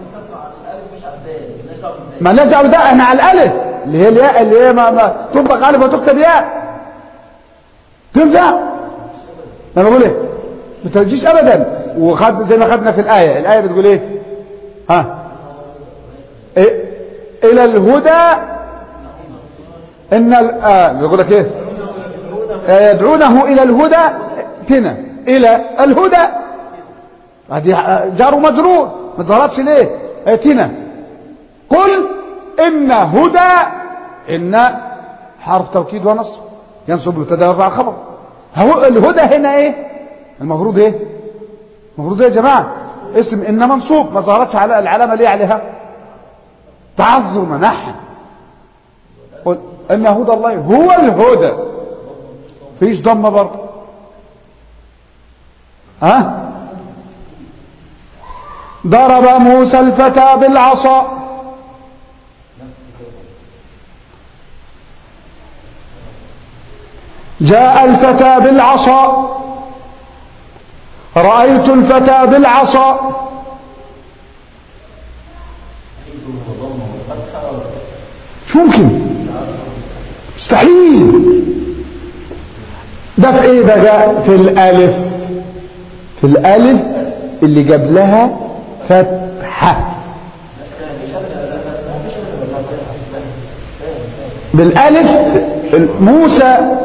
ما لازم ده احنا على الالف اللي هي الياء اللي هي ما, ما تطبق الف وتكتب ياء. تنفع؟ انا بقول ايه؟ ما تجيش ابدا. وخد زي ما خدنا في الايه، الايه بتقول ايه؟ ها إيه؟ الى الهدى ان آه بيقول لك ايه؟ يدعونه الى الهدى تنا الى الهدى، هذه جار ومجرور ما ظهرتش ليه؟ اتنا قل ان هدى، ان حرف توكيد ونصب ينصب المبتدا ويرفع الخبر. هو الهدى هنا ايه المفروض؟ ايه المفروض ايه يا جماعه؟ اسم ان منصوب ما ظهرتش على العلامه ليه عليها؟ تعذر منحا. قل ان هدى الله هو الهدى، فيش ضمه برضه. ها ضرب موسى الفتى بالعصا. جاء الفتى بالعصا. رأيت الفتى بالعصا. مش ممكن، مستحيل. ده في ايه بقى؟ في الالف، في الالف اللي قبلها فتحة. بالالف موسى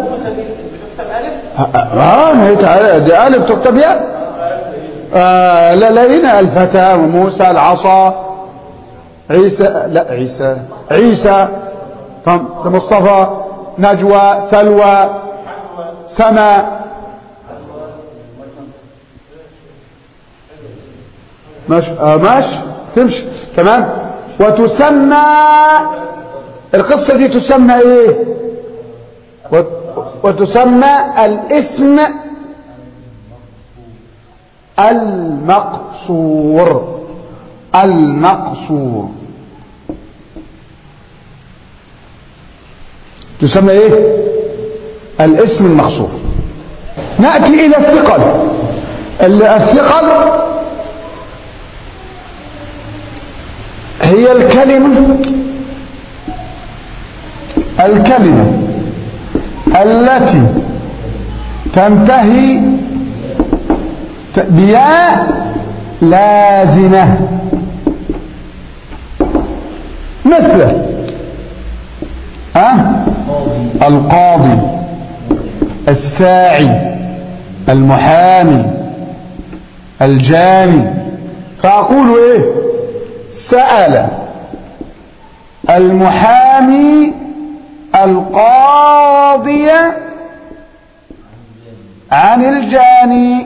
اه ما هي دي الف تكتب ياء. آه لا لا هنا الفتى وموسى العصا عيسى لا عيسى عيسى مصطفى نجوى سلوى سما ماشي آه ماشي تمشي تمام. وتسمى القصة دي تسمى ايه؟ وتسمى الاسم المقصور. المقصور تسمى ايه؟ الاسم المقصور. نأتي الى الثقل. الثقل هي الكلمة الكلمة التي تنتهي بياء لازمة، مثل أه؟ القاضي الساعي المحامي الجاني. فأقول إيه؟ سأل المحامي القاضي عن الجاني.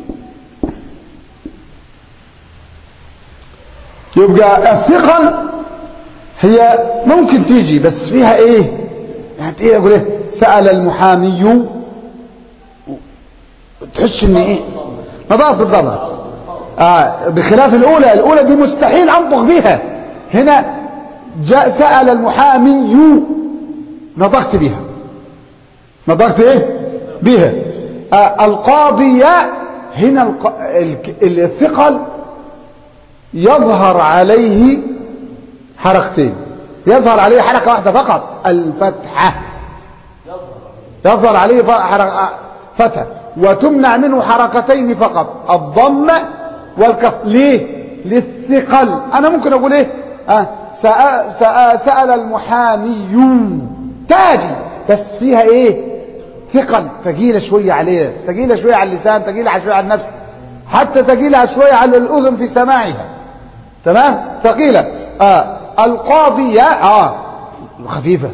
يبقى الثقل هي ممكن تيجي بس فيها ايه يعني ايه اقول ايه سأل المحامي تحس ان ايه نضاف بالضبط آه بخلاف الاولى. الاولى دي مستحيل انطق بها. هنا جاء سأل المحامي نطقت بها نطقت ايه بها. آه القاضية هنا الق... الثقل يظهر عليه حركتين. يظهر عليه حركة واحدة فقط الفتحة. يظهر عليه فتحة وتمنع منه حركتين فقط الضم والكسر. ليه؟ للثقل. انا ممكن اقول ايه آه سأل, سأل المحامي تاجي بس فيها ايه ثقل ثقيلة شوية عليه ثقيلة شوية على اللسان ثقيلة شوية على النفس حتى ثقيلة شوية على الأذن في سماعها. تمام ثقيلة. آه القاضية آه خفيفة.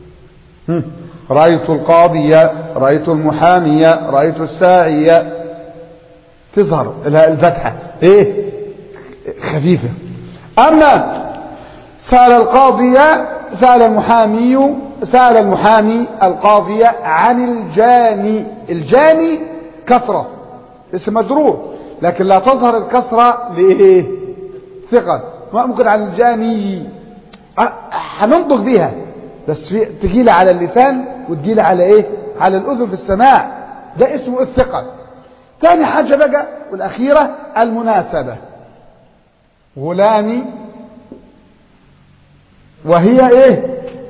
رأيت القاضية رأيت المحامية رأيت الساعية تظهر لها الفتحة ايه خفيفة. اما سأل القاضية سأل المحامي سأل المحامي القاضية عن الجاني. الجاني كسرة اسم مجرور لكن لا تظهر الكسرة لإيه ثقل. ما ممكن عن الجاني هننطق بيها بس تجيلة على اللسان وتجيلة على ايه على الأذن في السماع. ده اسمه الثقل. ثاني حاجة بقى والأخيرة المناسبة. غلامي وهي ايه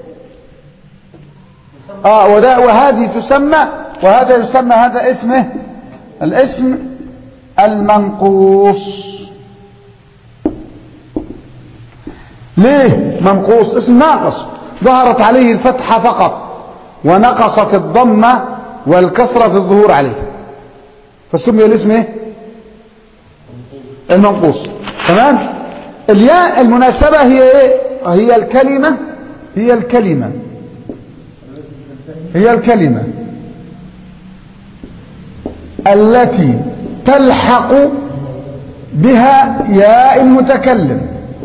اه وده وهذه تسمى وهذا يسمى هذا اسمه الاسم المنقوص. ليه منقوص؟ اسم ناقص ظهرت عليه الفتحة فقط ونقصت الضمة والكسرة في الظهور عليه فسمي الاسم ايه المنقوص. تمام. الياء المناسبة هي ايه هي الكلمة هي الكلمة هي الكلمة التي تلحق بها ياء المتكلم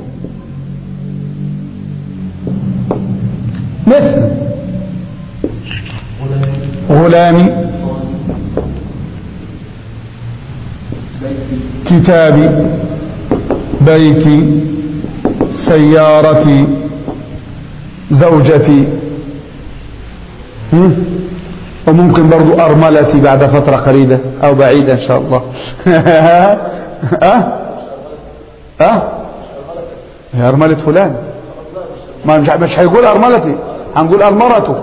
مثل غلامي كتابي بيتي سيارتي زوجتي. وممكن برضو أرملتي بعد فترة قريبة أو بعيدة إن شاء الله. أه أه هي أرملة فلان ما مش هيقول أرملتي هنقول أرمرته.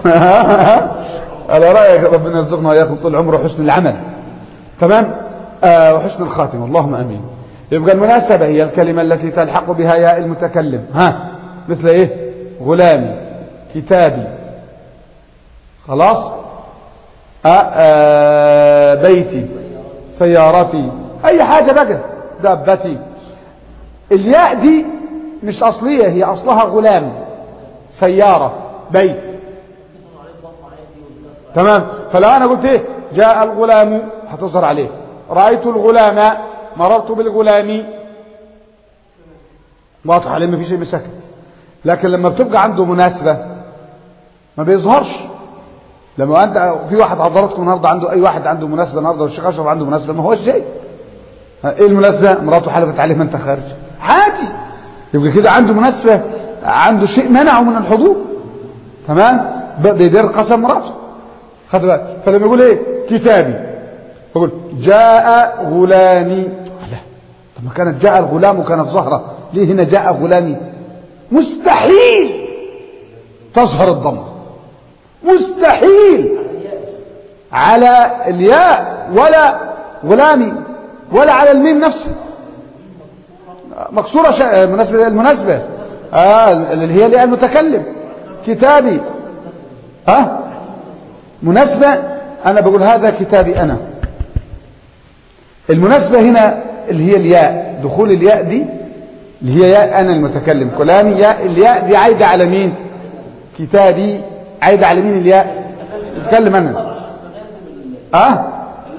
على رأيك ربنا يرزقنا وياكم طول عمره حسن العمل. تمام. آه وحسن الخاتمة اللهم أمين. يبقى المناسبة هي الكلمة التي تلحق بها ياء المتكلم. ها مثل ايه غلامي كتابي خلاص آه آه بيتي سيارتي اي حاجة بقى دابتي. الياء دي مش اصلية هي اصلها غلام سيارة بيت. تمام. فلو انا قلت ايه جاء الغلام هتظهر عليه رأيت الغلام مررت بالغلام واضح عليه ما في شيء مسكن. لكن لما بتبقى عنده مناسبة ما بيظهرش. لما انت في واحد حضراتكم النهارده عنده اي واحد عنده مناسبة النهارده والشيخ اشرف عنده مناسبة ما هوش جاي. ايه المناسبة؟ مراته حلفت عليه ما انت خارج عادي. يبقى كده عنده مناسبة عنده شيء منعه من الحضور. تمام. بيدير قسم مراته خد بالك. فلما يقول ايه كتابي يقول جاء غلامي لا طب ما كانت جاء الغلام وكانت ظهرة ليه هنا جاء غلامي؟ مستحيل تظهر الضمة مستحيل على الياء ولا غلامي ولا على الميم نفسه مكسورة شا... مناسبة المناسبة آه اللي هي الياء المتكلم كتابي ها مناسبة. انا بقول هذا كتابي انا. المناسبة هنا اللي هي الياء، دخول الياء دي اللي هي ياء انا المتكلم كلامي، ياء الياء دي عايدة على مين؟ كتابي. عايدة على مين الياء؟ اتكلم انا. اه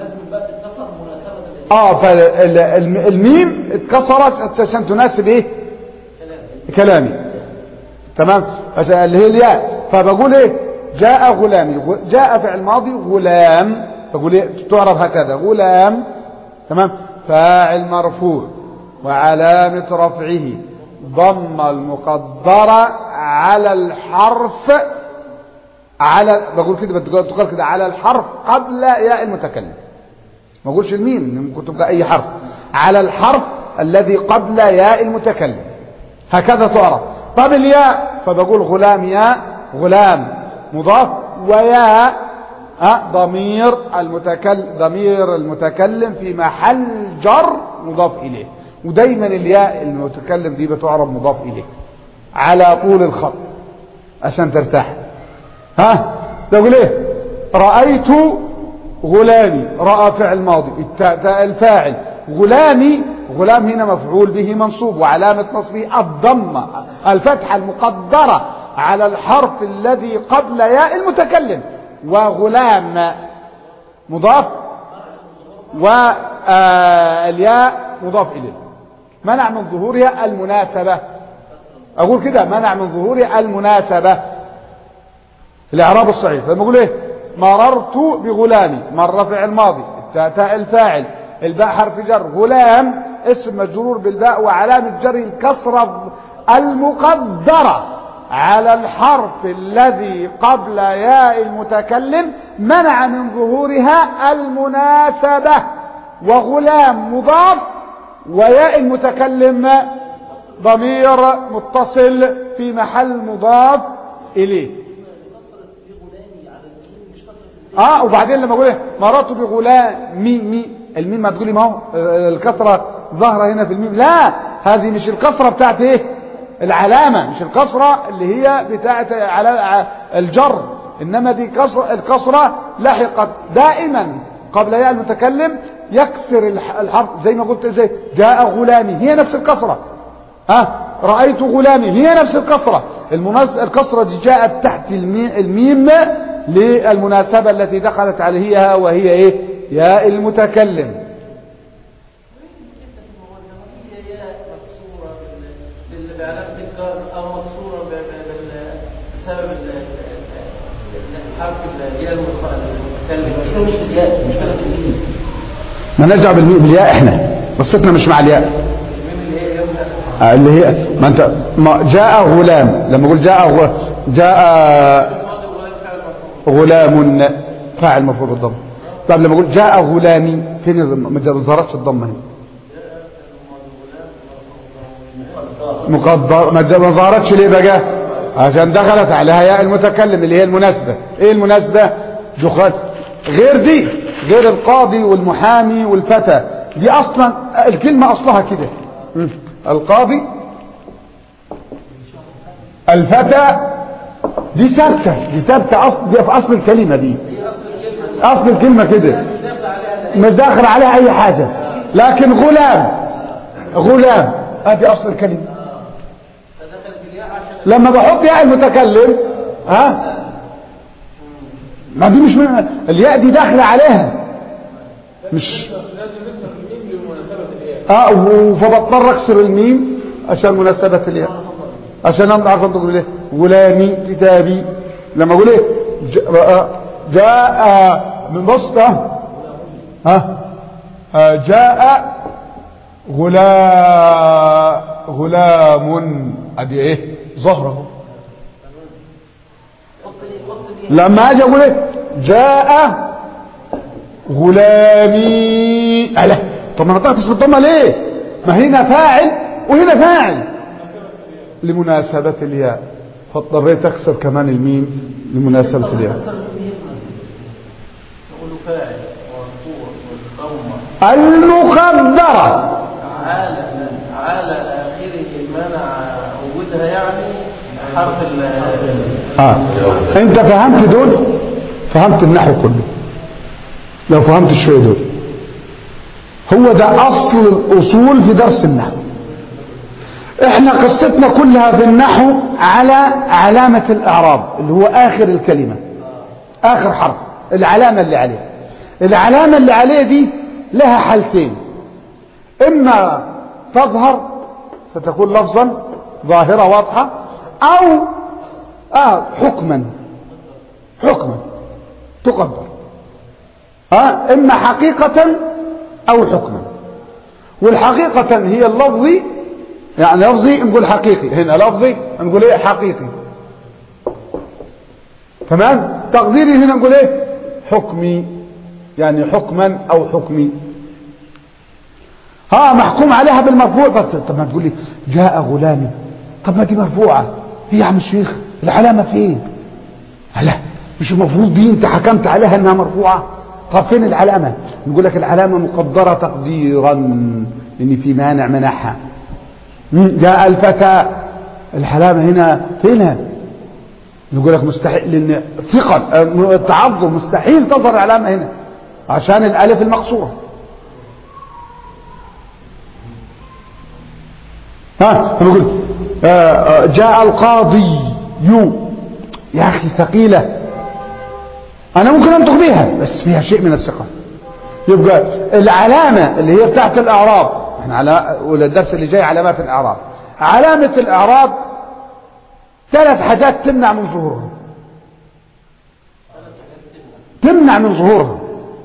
اه فالميم اتكسرت عشان تناسب ايه؟ كلامي. تمام. اللي هي الياء. فبقول ايه؟ جاء غلامي. جاء فعل ماضي، غلام بقول ايه؟ تعرف هكذا غلام. تمام. فاعل مرفوع وعلامة رفعه ضم المقدرة على الحرف، على بقول كده بتقول كده على الحرف قبل ياء المتكلم. ما اقولش الميم، ممكن تبقى اي حرف على الحرف الذي قبل ياء المتكلم، هكذا تعرف. طب الياء فبقول غلام ياء، غلام مضاف، وياء ضمير المتكلم، ضمير المتكلم في محل جر مضاف اليه. ودايما الياء المتكلم دي بتعرب مضاف اليه على طول الخط عشان ترتاح. ها تقول ايه؟ رأيت غلامي. رأى فعل ماضي، التاء الفاعل، غلامي غلام هنا مفعول به منصوب وعلامة نصبه الضمة الفتحة المقدرة على الحرف الذي قبل ياء المتكلم. وغلام مضاف والياء مضاف إليه. منع من ظهورها المناسبة. أقول كده منع من ظهورها المناسبة الإعراب الصحيح. فلما أقول إيه؟ مررت بغلامي. مر فعل ماضي، التاء الفاعل، الباء حرف جر، غلام اسم مجرور بالباء وعلامة جر الكسرة المقدرة على الحرف الذي قبل ياء المتكلم منع من ظهورها المناسبة. وغلام مضاف وياء المتكلم ضمير متصل في محل مضاف إليه. اه وبعدين لما اقول مررت بغلام مي مي الميم ما تقولي ما هو الكسرة ظاهرة هنا في الميم، لا هذه مش الكسرة بتاعت ايه العلامة، مش الكسرة اللي هي بتاعت على الجر، انما دي كسرة، الكسرة لحقت دائما قبل ياء المتكلم يكسر الحرف. زي ما قلت زي جاء غلامي هي نفس الكسرة. ها آه رأيت غلامي هي نفس الكسرة. المناسبة الكسرة دي جاءت تحت الميم للمناسبة التي دخلت عليها وهي ايه؟ ياء المتكلم. او مكسوره بسبب الحرف الياء المتكلم. مش الياء، مش بالميم. ما نرجع بالياء، احنا قصتنا مش مع الياء اللي هي ما انت ما جاء غلام. لما اقول جاء غ... جاء غلام فاعل مفعول بالضم. طب لما اقول جاء غلامي فين ما ظهرتش الضمه هنا؟ مقدر ما ظهرتش ليه بقى؟ عشان دخلت عليها ياء المتكلم اللي هي المناسبه. ايه المناسبه؟ دخول غير دي، غير القاضي والمحامي والفتى. دي اصلا الكلمه اصلها كده، القاضي الفتى دي ثابته، دي ثابته اصل، دي في اصل الكلمه، دي اصل الكلمه كده مش داخل عليها اي حاجه. لكن غلام غلام ادي اصل الكلمه. لما بحط ياء المتكلم ها ما دي مش من الياء دي داخله عليها مش اه فبضطر اكسر الميم عشان مناسبه الياء، عشان انا عارف انت تقول ايه غلامي كتابي. لما اقول ايه جاء من بص ها جاء غلام غلام ادي ايه ظهره. لما اجي اقول ايه جاء غلامي الا طب ما نطقتش بالضمه ليه؟ ما هنا فاعل وهنا فاعل لمناسبه الياء، فاضطريت اكسر كمان الميم لمناسبه الياء. المقدره على على اخره منع وجودها يعني حرف ال اه انت فهمت دول فهمت النحو كله. لو فهمت شويه دول هو ده اصل الاصول في درس النحو. احنا قصتنا كلها في النحو على علامة الاعراب اللي هو اخر الكلمة، اخر حرف، العلامة اللي عليه. العلامة اللي عليه دي لها حالتين، اما تظهر فتكون لفظا ظاهرة واضحة، او آه حكما حكما تقدر، آه اما حقيقة او حكما. والحقيقة هي اللفظي، يعني لفظي نقول حقيقي، هنا لفظي نقول ايه حقيقي، تمام. تقديري هنا نقول ايه حكمي، يعني حكما او حكمي. ها محكوم عليها بالمرفوع. طب ما تقول لي جاء غلامي، طب ما دي مرفوعة هي يا عم الشيخ، العلامة فين؟ لا مش المفروض دي انت حكمت عليها انها مرفوعة؟ طب فين العلامة؟ نقول لك العلامة مقدرة تقديرا لان في مانع منعها. جاء الفتى، العلامة هنا فينها؟ نقول لك مستحيل، لان ثقل التعذر مستحيل تظهر العلامة هنا عشان الالف المقصورة. ها نقول جاء القاضي يو، يا اخي ثقيلة، انا ممكن انطق بها بس فيها شيء من الثقة. يبقى العلامة اللي هي بتاعت الاعراب، احنا على والدرس اللي جاي علامات الاعراب. علامة الاعراب ثلاث حاجات تمنع من ظهورها، تمنع من ظهورها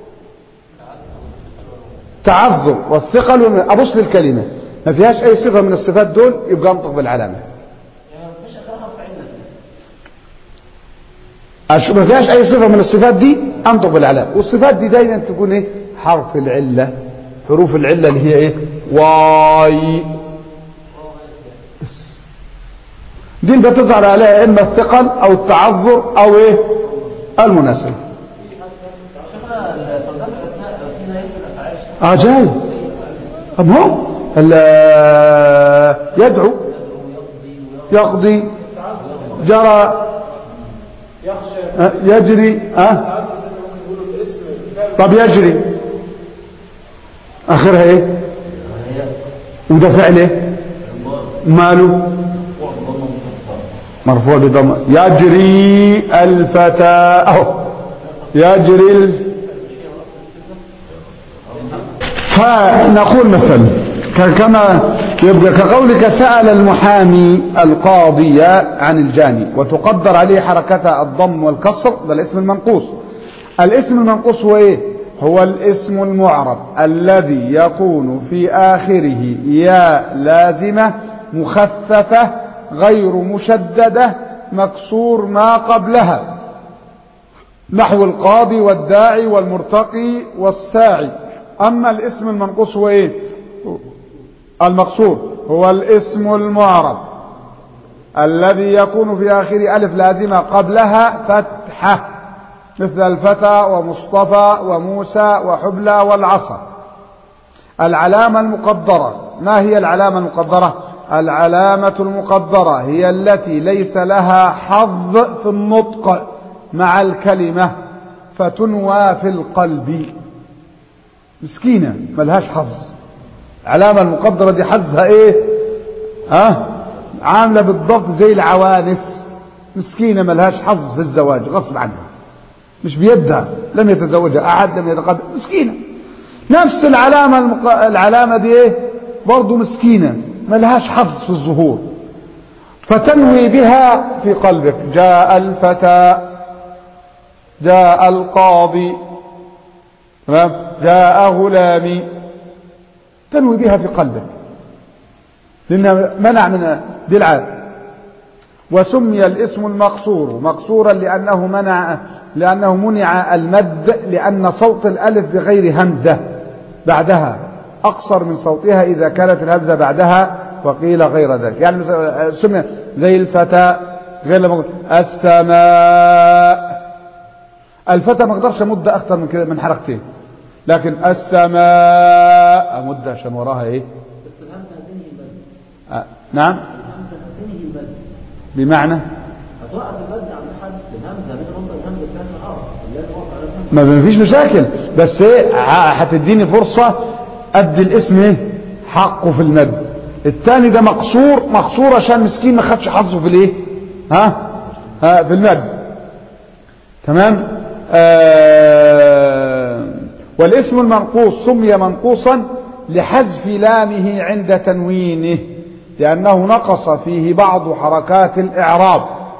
تعذر والثقل. ابص للكلمة ما فيهاش اي صفة من الصفات دول يبقى انطق بالعلامة. ما فيهاش اي صفة من الصفات دي انطق بالعلامة. والصفات دي دايما تكون ايه حرف العلة، حروف العلة اللي هي ايه واي، دي اللي بتظهر عليها اما الثقل او التعذر او ايه المناسبة. اه جاي طب هو يدعو يقضي جرى يجري اه طب يجري اخرها ايه وده فعل ايه ماله مرفوع بضم. يجري الفتى اهو يجري ال... فنقول مثلا كما يبقى كقولك سأل المحامي القاضي عن الجاني، وتقدر عليه حركة الضم والكسر، ده الاسم المنقوص. الاسم المنقوص هو ايه؟ هو الاسم المعرب الذي يكون في آخره يا لازمة مخففة غير مشددة مكسور ما قبلها، نحو القاضي والداعي والمرتقي والساعي. أما الاسم المنقوص هو ايه؟ المقصور هو الاسم المعرب الذي يكون في آخر ألف لازمة قبلها فتحة، مثل الفتى ومصطفى وموسى وحبلى والعصا. العلامة المقدرة، ما هي العلامة المقدرة؟ العلامة المقدرة هي التي ليس لها حظ في النطق مع الكلمة فتنوى في القلب. مسكينة ملهاش حظ. علامة المقدرة دي حظها ايه؟ ها عاملة بالضبط زي العوانس، مسكينة ملهاش حظ في الزواج غصب عنها، مش بيدها، لم يتزوجها احد، لم يتقدم، مسكينة. نفس العلامة المق... العلامة دي ايه برضو مسكينة ملهاش حظ في الظهور، فتنوي بها في قلبك. جاء الفتى، جاء القاضي، جاء غلامي، تنوي بها في قلبك لأنها منع من دي العادة. وسمي الاسم المقصور مقصورا لأنه منع لأنه منع المد، لأن صوت الألف بغير همزة بعدها أقصر من صوتها إذا كانت الهمزة بعدها، وقيل غير ذلك. يعني سمي زي الفتى، غير لما قلت السماء، الفتى ما اقدرش امد اكتر من كده من حركتين، لكن السماء امد عشان وراها ايه؟ آه. نعم بمعنى هتوقف المد عند حد الهمزة من رمض الهمزة كان اه اللي واقع على الهمزة ما فيش مشاكل، بس ايه هتديني فرصة ادي الاسم ايه حقه في المد. الثاني ده مقصور مقصور عشان مسكين ما خدش حظه في الايه ها ها في المد. تمام. آه والاسم المنقوص سمي منقوصا لحذف لامه عند تنوينه لأنه نقص فيه بعض حركات الإعراب.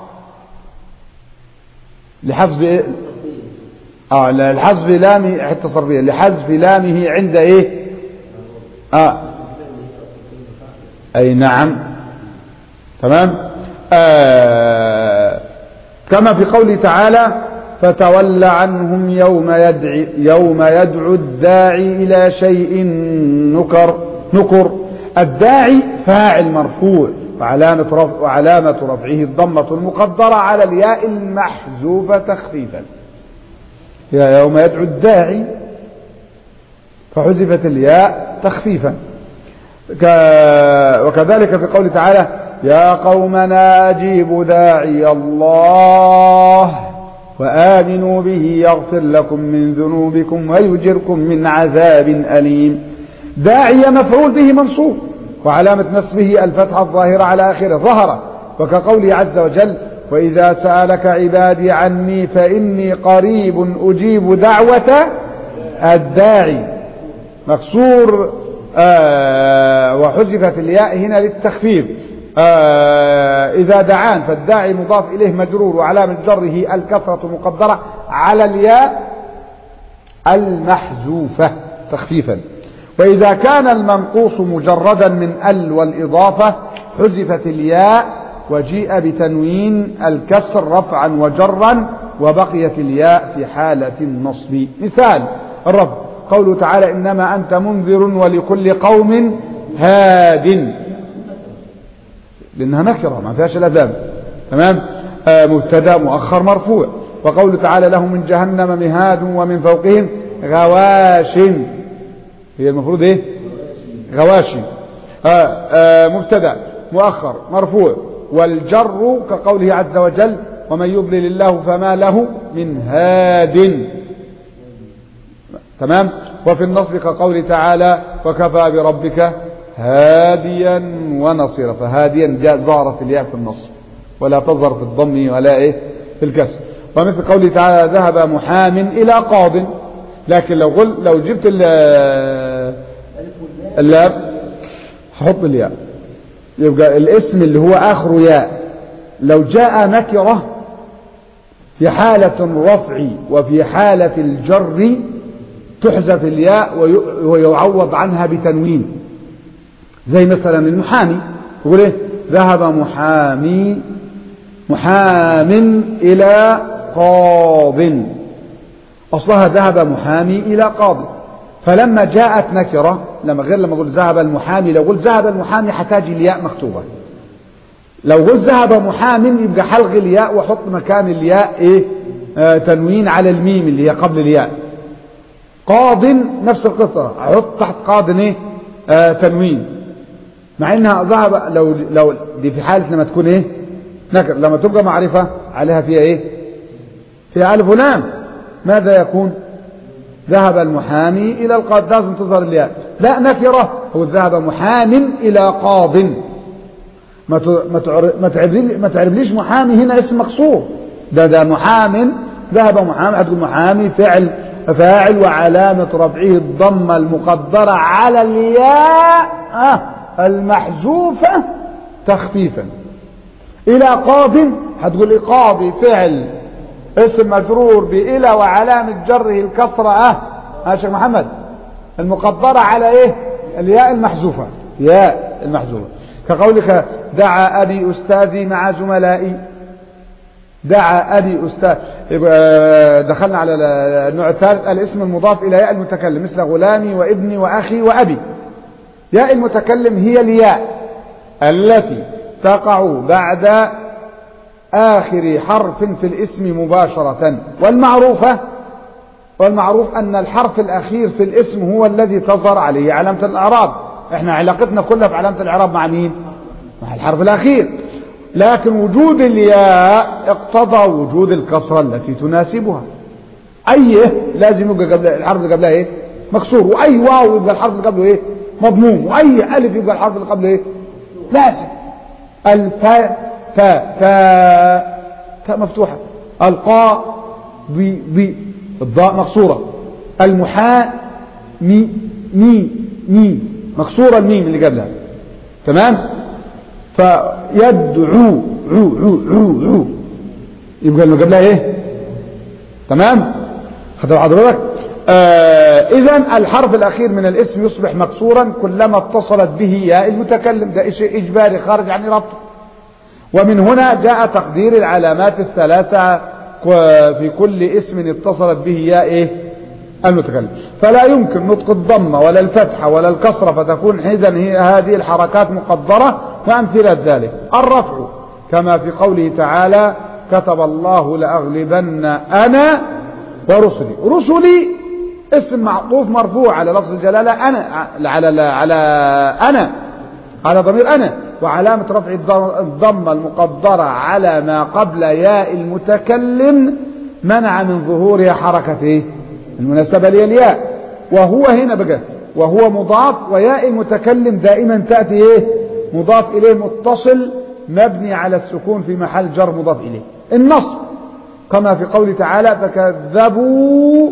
لحذف إيه؟ آه لحذف لامه حتى صرفية لحذف لامه عند إيه آه أي نعم. تمام. آه كما في قوله تعالى فتول عنهم يوم يدعي يوم يدعو الداعي إلى شيء نكر نكر. الداعي فاعل مرفوع وعلامة رفع وعلامة رفعه الضمة المقدرة على الياء المحذوفة تخفيفا. يا يوم يدعو الداعي فحذفت الياء تخفيفا. وكذلك في قوله تعالى يا قومنا أجيبوا داعي الله وآمنوا به يغفر لكم من ذنوبكم ويجركم من عذاب أليم. داعي مفعول به منصوب وعلامة نصبه الفتحة الظاهرة على آخره ظهر. وكقوله عز وجل وإذا سألك عبادي عني فإني قريب أجيب دعوة الداعي مكسور آه وحذفت الياء هنا للتخفيف. آه إذا دعان فالداعي مضاف إليه مجرور وعلامة جره الكسرة مقدرة على الياء المحذوفة تخفيفا. وإذا كان المنقوص مجردا من ال والإضافة حذفت الياء وجيء بتنوين الكسر رفعا وجرا وبقيت الياء في حالة النصب. مثال الرفع قوله تعالى إنما أنت منذر ولكل قوم هاد لأنها نكرة ما فيهاش الأذان. تمام. آه مبتدا مؤخر مرفوع. وقوله تعالى لهم من جهنم مهاد ومن فوقهم غواش هي المفروض ايه غواشي. آه آه مبتدا مؤخر مرفوع. والجر كقوله عز وجل ومن يضلل الله فما له من هاد. تمام. وفي النصب كقوله تعالى وكفى بربك هاديا ونصيرا فهاديا جاء ظهرت الياء في النصب ولا تظهر في الضم ولا ايه في الكسر. ومثل قوله تعالى ذهب محام الى قاض. لكن لو قل لو جبت اللام حط الياء يبقى الاسم اللي هو اخره ياء لو جاء نكرة في حالة الرفع وفي حالة الجر تحذف الياء ويعوض عنها بتنوين. زي مثلا المحامي يقول ايه ذهب محامي محام الى قاض اصلها ذهب محامي الى قاضي. فلما جاءت نكرة لما غير لما قلت ذهب المحامي لو قلت ذهب المحامي حتاج الياء مكتوبة. لو قلت ذهب محام يبقى حلغ الياء وحط مكان الياء ايه آه تنوين على الميم اللي هي قبل الياء. قاض نفس القصة احط تحت قاض ايه آه تنوين مع انها ذهب لو لو دي في حالة لما تكون ايه نكر. لما تبقى معرفة عليها فيها ايه فيها الف ولام ماذا يكون ذهب المحامي الى القاضي لازم تظهر الياء. لا نكرة هو ذهب محام الى قاض. ما ما ما تعرفليش محامي هنا اسم مقصور ده ده محام ذهب محامي هتقول محامي فعل فاعل وعلامة رفعه الضمة المقدرة على الياء آه المحذوفة تخفيفا. الى قاض هتقول قاضي فعل اسم مجرور بإلى وعلامة جره الكسرة اه يا شيخ محمد المقدرة على ايه الياء المحذوفة ياء المحذوفة. كقولك دعا أبي أستاذي مع زملائي. دعا أبي أستاذ دخلنا على النوع الثالث الاسم المضاف إلى ياء المتكلم مثل غلامي وابني وأخي وأبي. ياء المتكلم هي الياء التي تقع بعد آخر حرف في الاسم مباشرة. والمعروفة والمعروف أن الحرف الأخير في الاسم هو الذي تظهر عليه علامة الإعراب. احنا علاقتنا كلها في علامة الإعراب مع مين مع الحرف الأخير. لكن وجود الياء اقتضى وجود الكسرة التي تناسبها. أي لازم يبقى قبل الحرف اللي قبلها إيه مكسور، وأي واو يبقى الحرف اللي قبله إيه مضموم، وأي ألف يبقى الحرف اللي قبله إيه لازم. الفاء فاء فاء فاء مفتوحة، القاء بي بي الضاء مكسورة، المحاء مي مي مي مكسورة الميم اللي قبلها. تمام. فيدعو عو عو عو عو يبقى اللي قبلها ايه. تمام. خدوا حضرتك. آه اذا الحرف الاخير من الاسم يصبح مكسورا كلما اتصلت به ياء المتكلم، ده شيء اجباري خارج عن ربطه. ومن هنا جاء تقدير العلامات الثلاثة في كل اسم اتصلت به ياء ايه المتكلم. فلا يمكن نطق الضمة ولا الفتحة ولا الكسرة، فتكون إذن هي هذه الحركات مقدرة. وأمثلة ذلك الرفع كما في قوله تعالى كتب الله لأغلبن أنا ورسلي. رسلي اسم معطوف مرفوع على لفظ الجلالة أنا، على على أنا على ضمير أنا، وعلامة رفع الضمة المقدرة على ما قبل ياء المتكلم منع من ظهورها حركة إيه المناسبة للياء. وهو هنا بقى وهو مضاف، وياء المتكلم دائما تأتي ايه مضاف اليه متصل مبني على السكون في محل جر مضاف اليه. النصب كما في قوله تعالى فكذبوا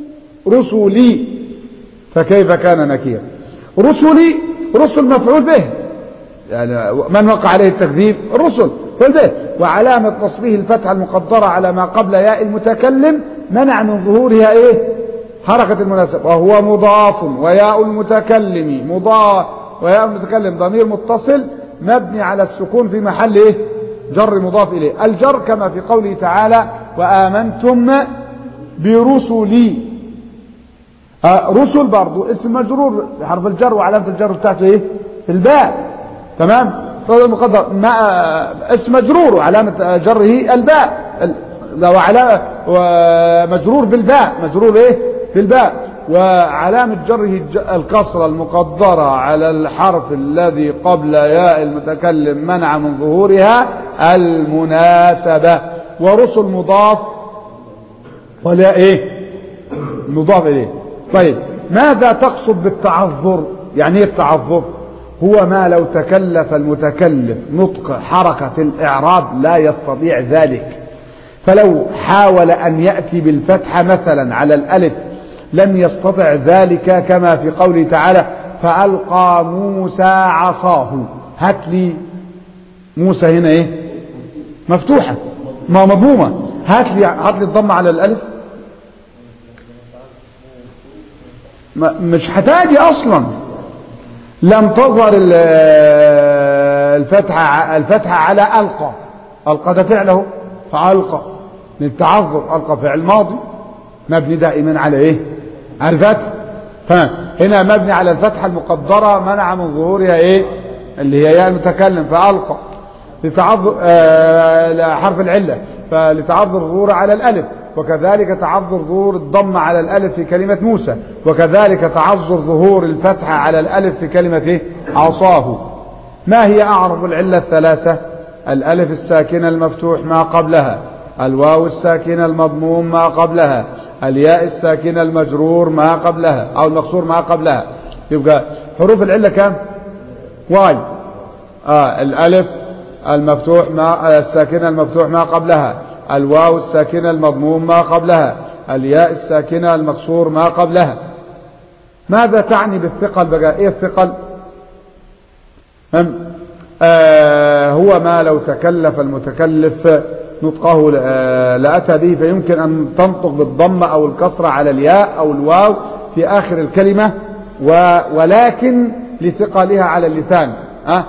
رسلي فكيف كان نكير. رسلي رسل مفعول به، يعني من وقع عليه التكذيب الرسل مفعول به، وعلامة نصبه الفتحة المقدرة على ما قبل ياء المتكلم منع من ظهورها ايه حركة المناسبة. وهو مضاف وياء المتكلم مضاف وياء المتكلم ضمير متصل مبني على السكون في محل ايه جر مضاف اليه. الجر كما في قوله تعالى وآمنتم برسلي. آه رسل برضو اسم مجرور بحرف الجر، وعلامة الجر بتاعته ايه الباء. تمام. مقدر ما اسم مجرور وعلامة جره الباء، وعلامة ومجرور بالباء، مجرور ايه بالباء، وعلامة جره الكسرة المقدرة على الحرف الذي قبل ياء المتكلم منع من ظهورها المناسبة. ورسل مضاف ولا ايه مضاف اليه. طيب ماذا تقصد بالتعذر؟ يعني ايه التعذر؟ هو ما لو تكلف المتكلف نطق حركة الإعراب لا يستطيع ذلك، فلو حاول أن يأتي بالفتحة مثلا على الألف لم يستطع ذلك، كما في قوله تعالى فألقى موسى عصاه. هات لي موسى هنا ايه مفتوحة ما مضمومة، هات لي هات لي الضمة على الألف مش هتاجي أصلا. لم تظهر الفتحة الفتحة على ألقى. ألقى ده فعله فألقى للتعذر، ألقى فعل ماضي مبني دائما على ايه على الفتح. فهنا مبني على الفتحة المقدرة منع من ظهورها ايه اللي هي ياء المتكلم فألقى لتعذر آه حرف العلة، فلتعذر ظهور على الألف. وكذلك تعذر ظهور الضم على الألف في كلمة موسى، وكذلك تعذر ظهور الفتحة على الألف في كلمة ايه عصاه. ما هي أعرف العلة الثلاثة؟ الألف الساكنة المفتوح ما قبلها، الواو الساكنة المضموم ما قبلها، الياء الساكنة المجرور ما قبلها أو المكسور ما قبلها. يبقى حروف العلة كم؟ واي. آه الألف المفتوح ما الساكنة المفتوح ما قبلها، الواو الساكنة المضموم ما قبلها، الياء الساكنة المكسور ما قبلها. ماذا تعني بالثقل بقى؟ ايه الثقل؟ آه هو ما لو تكلف المتكلف نطقه لأتى به، فيمكن أن تنطق بالضمة أو الكسرة على الياء أو الواو في آخر الكلمة، ولكن لثقلها على اللسان أه؟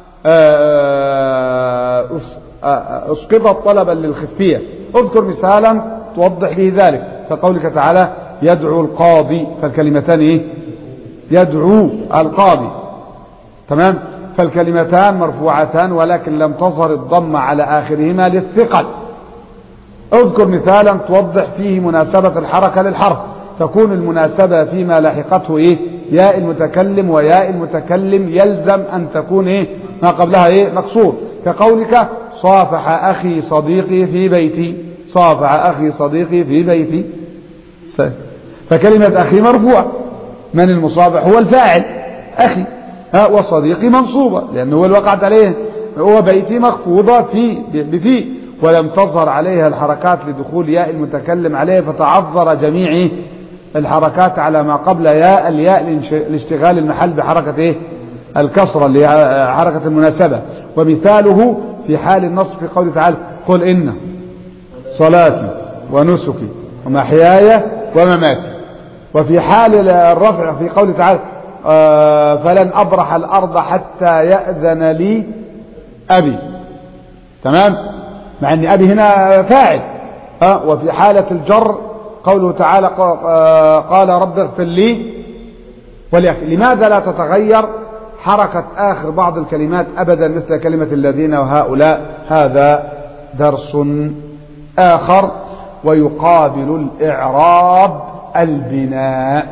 أسقطت طلبا للخفية. اذكر مثالا توضح به ذلك، كقولك تعالى يدعو القاضي، فالكلمتان ايه يدعو القاضي. تمام. فالكلمتان مرفوعتان ولكن لم تظهر الضمة على آخرهما للثقل. اذكر مثالا توضح فيه مناسبة الحركة للحرف، تكون المناسبة فيما لاحقته ايه ياء المتكلم، وياء المتكلم يلزم أن تكون ايه ما قبلها ايه مكسور، كقولك صافح أخي صديقي في بيتي، صافح أخي صديقي في بيتي، فكلمة أخي مرفوعة، من المصافح هو الفاعل أخي، ها، وصديقي منصوبة لأنه هو الوقعت عليه، هو بيتي مخفوضة في بفي، ولم تظهر عليها الحركات لدخول ياء المتكلم عليه، فتعذر جميع الحركات على ما قبل ياء الياء لاشتغال المحل بحركة إيه؟ الكسرة اللي حركة المناسبة. ومثاله في حال النصب في قوله تعالى قل إن صلاتي ونسكي ومحياي ومماتي. وفي حال الرفع في قوله تعالى آه فلن أبرح الأرض حتى يأذن لي أبي، تمام، مع أن أبي هنا فاعل. آه وفي حالة الجر قوله تعالى قال رب اغفر لي ولأخي. لماذا لا تتغير حركة آخر بعض الكلمات أبدا مثل كلمة الذين وهؤلاء؟ هذا درس آخر. ويقابل الإعراب البناء.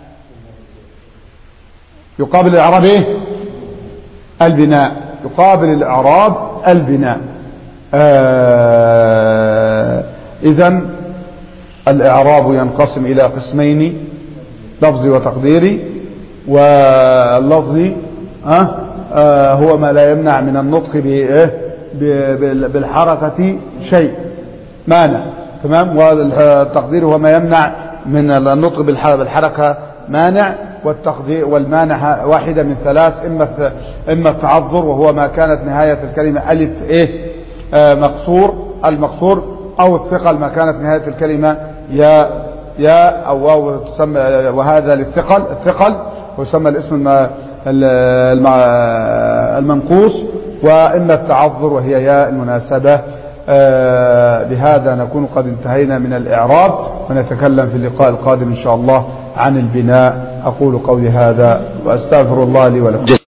يقابل الإعراب إيه؟ البناء. يقابل الإعراب البناء. آه إذن الإعراب ينقسم إلى قسمين، لفظي وتقديري. واللفظي آه آه هو ما لا يمنع من النطق بالحركة شيء مانع، تمام. والتقدير هو ما يمنع من النطق بالحركة مانع. والتقدير والمانع واحدة من ثلاث، إما إما التعذر وهو ما كانت نهاية الكلمة ألف إيه آه مقصور المقصور، أو الثقل ما كانت نهاية الكلمة يا يا أو واو تسمى، وهذا للثقل الثقل ويسمى الاسم المنقوص. وإما التعذر وهي يا المناسبة. آه بهذا نكون قد انتهينا من الإعراب، ونتكلم في اللقاء القادم إن شاء الله عن البناء. أقول قولي هذا وأستغفر الله لي ولكم.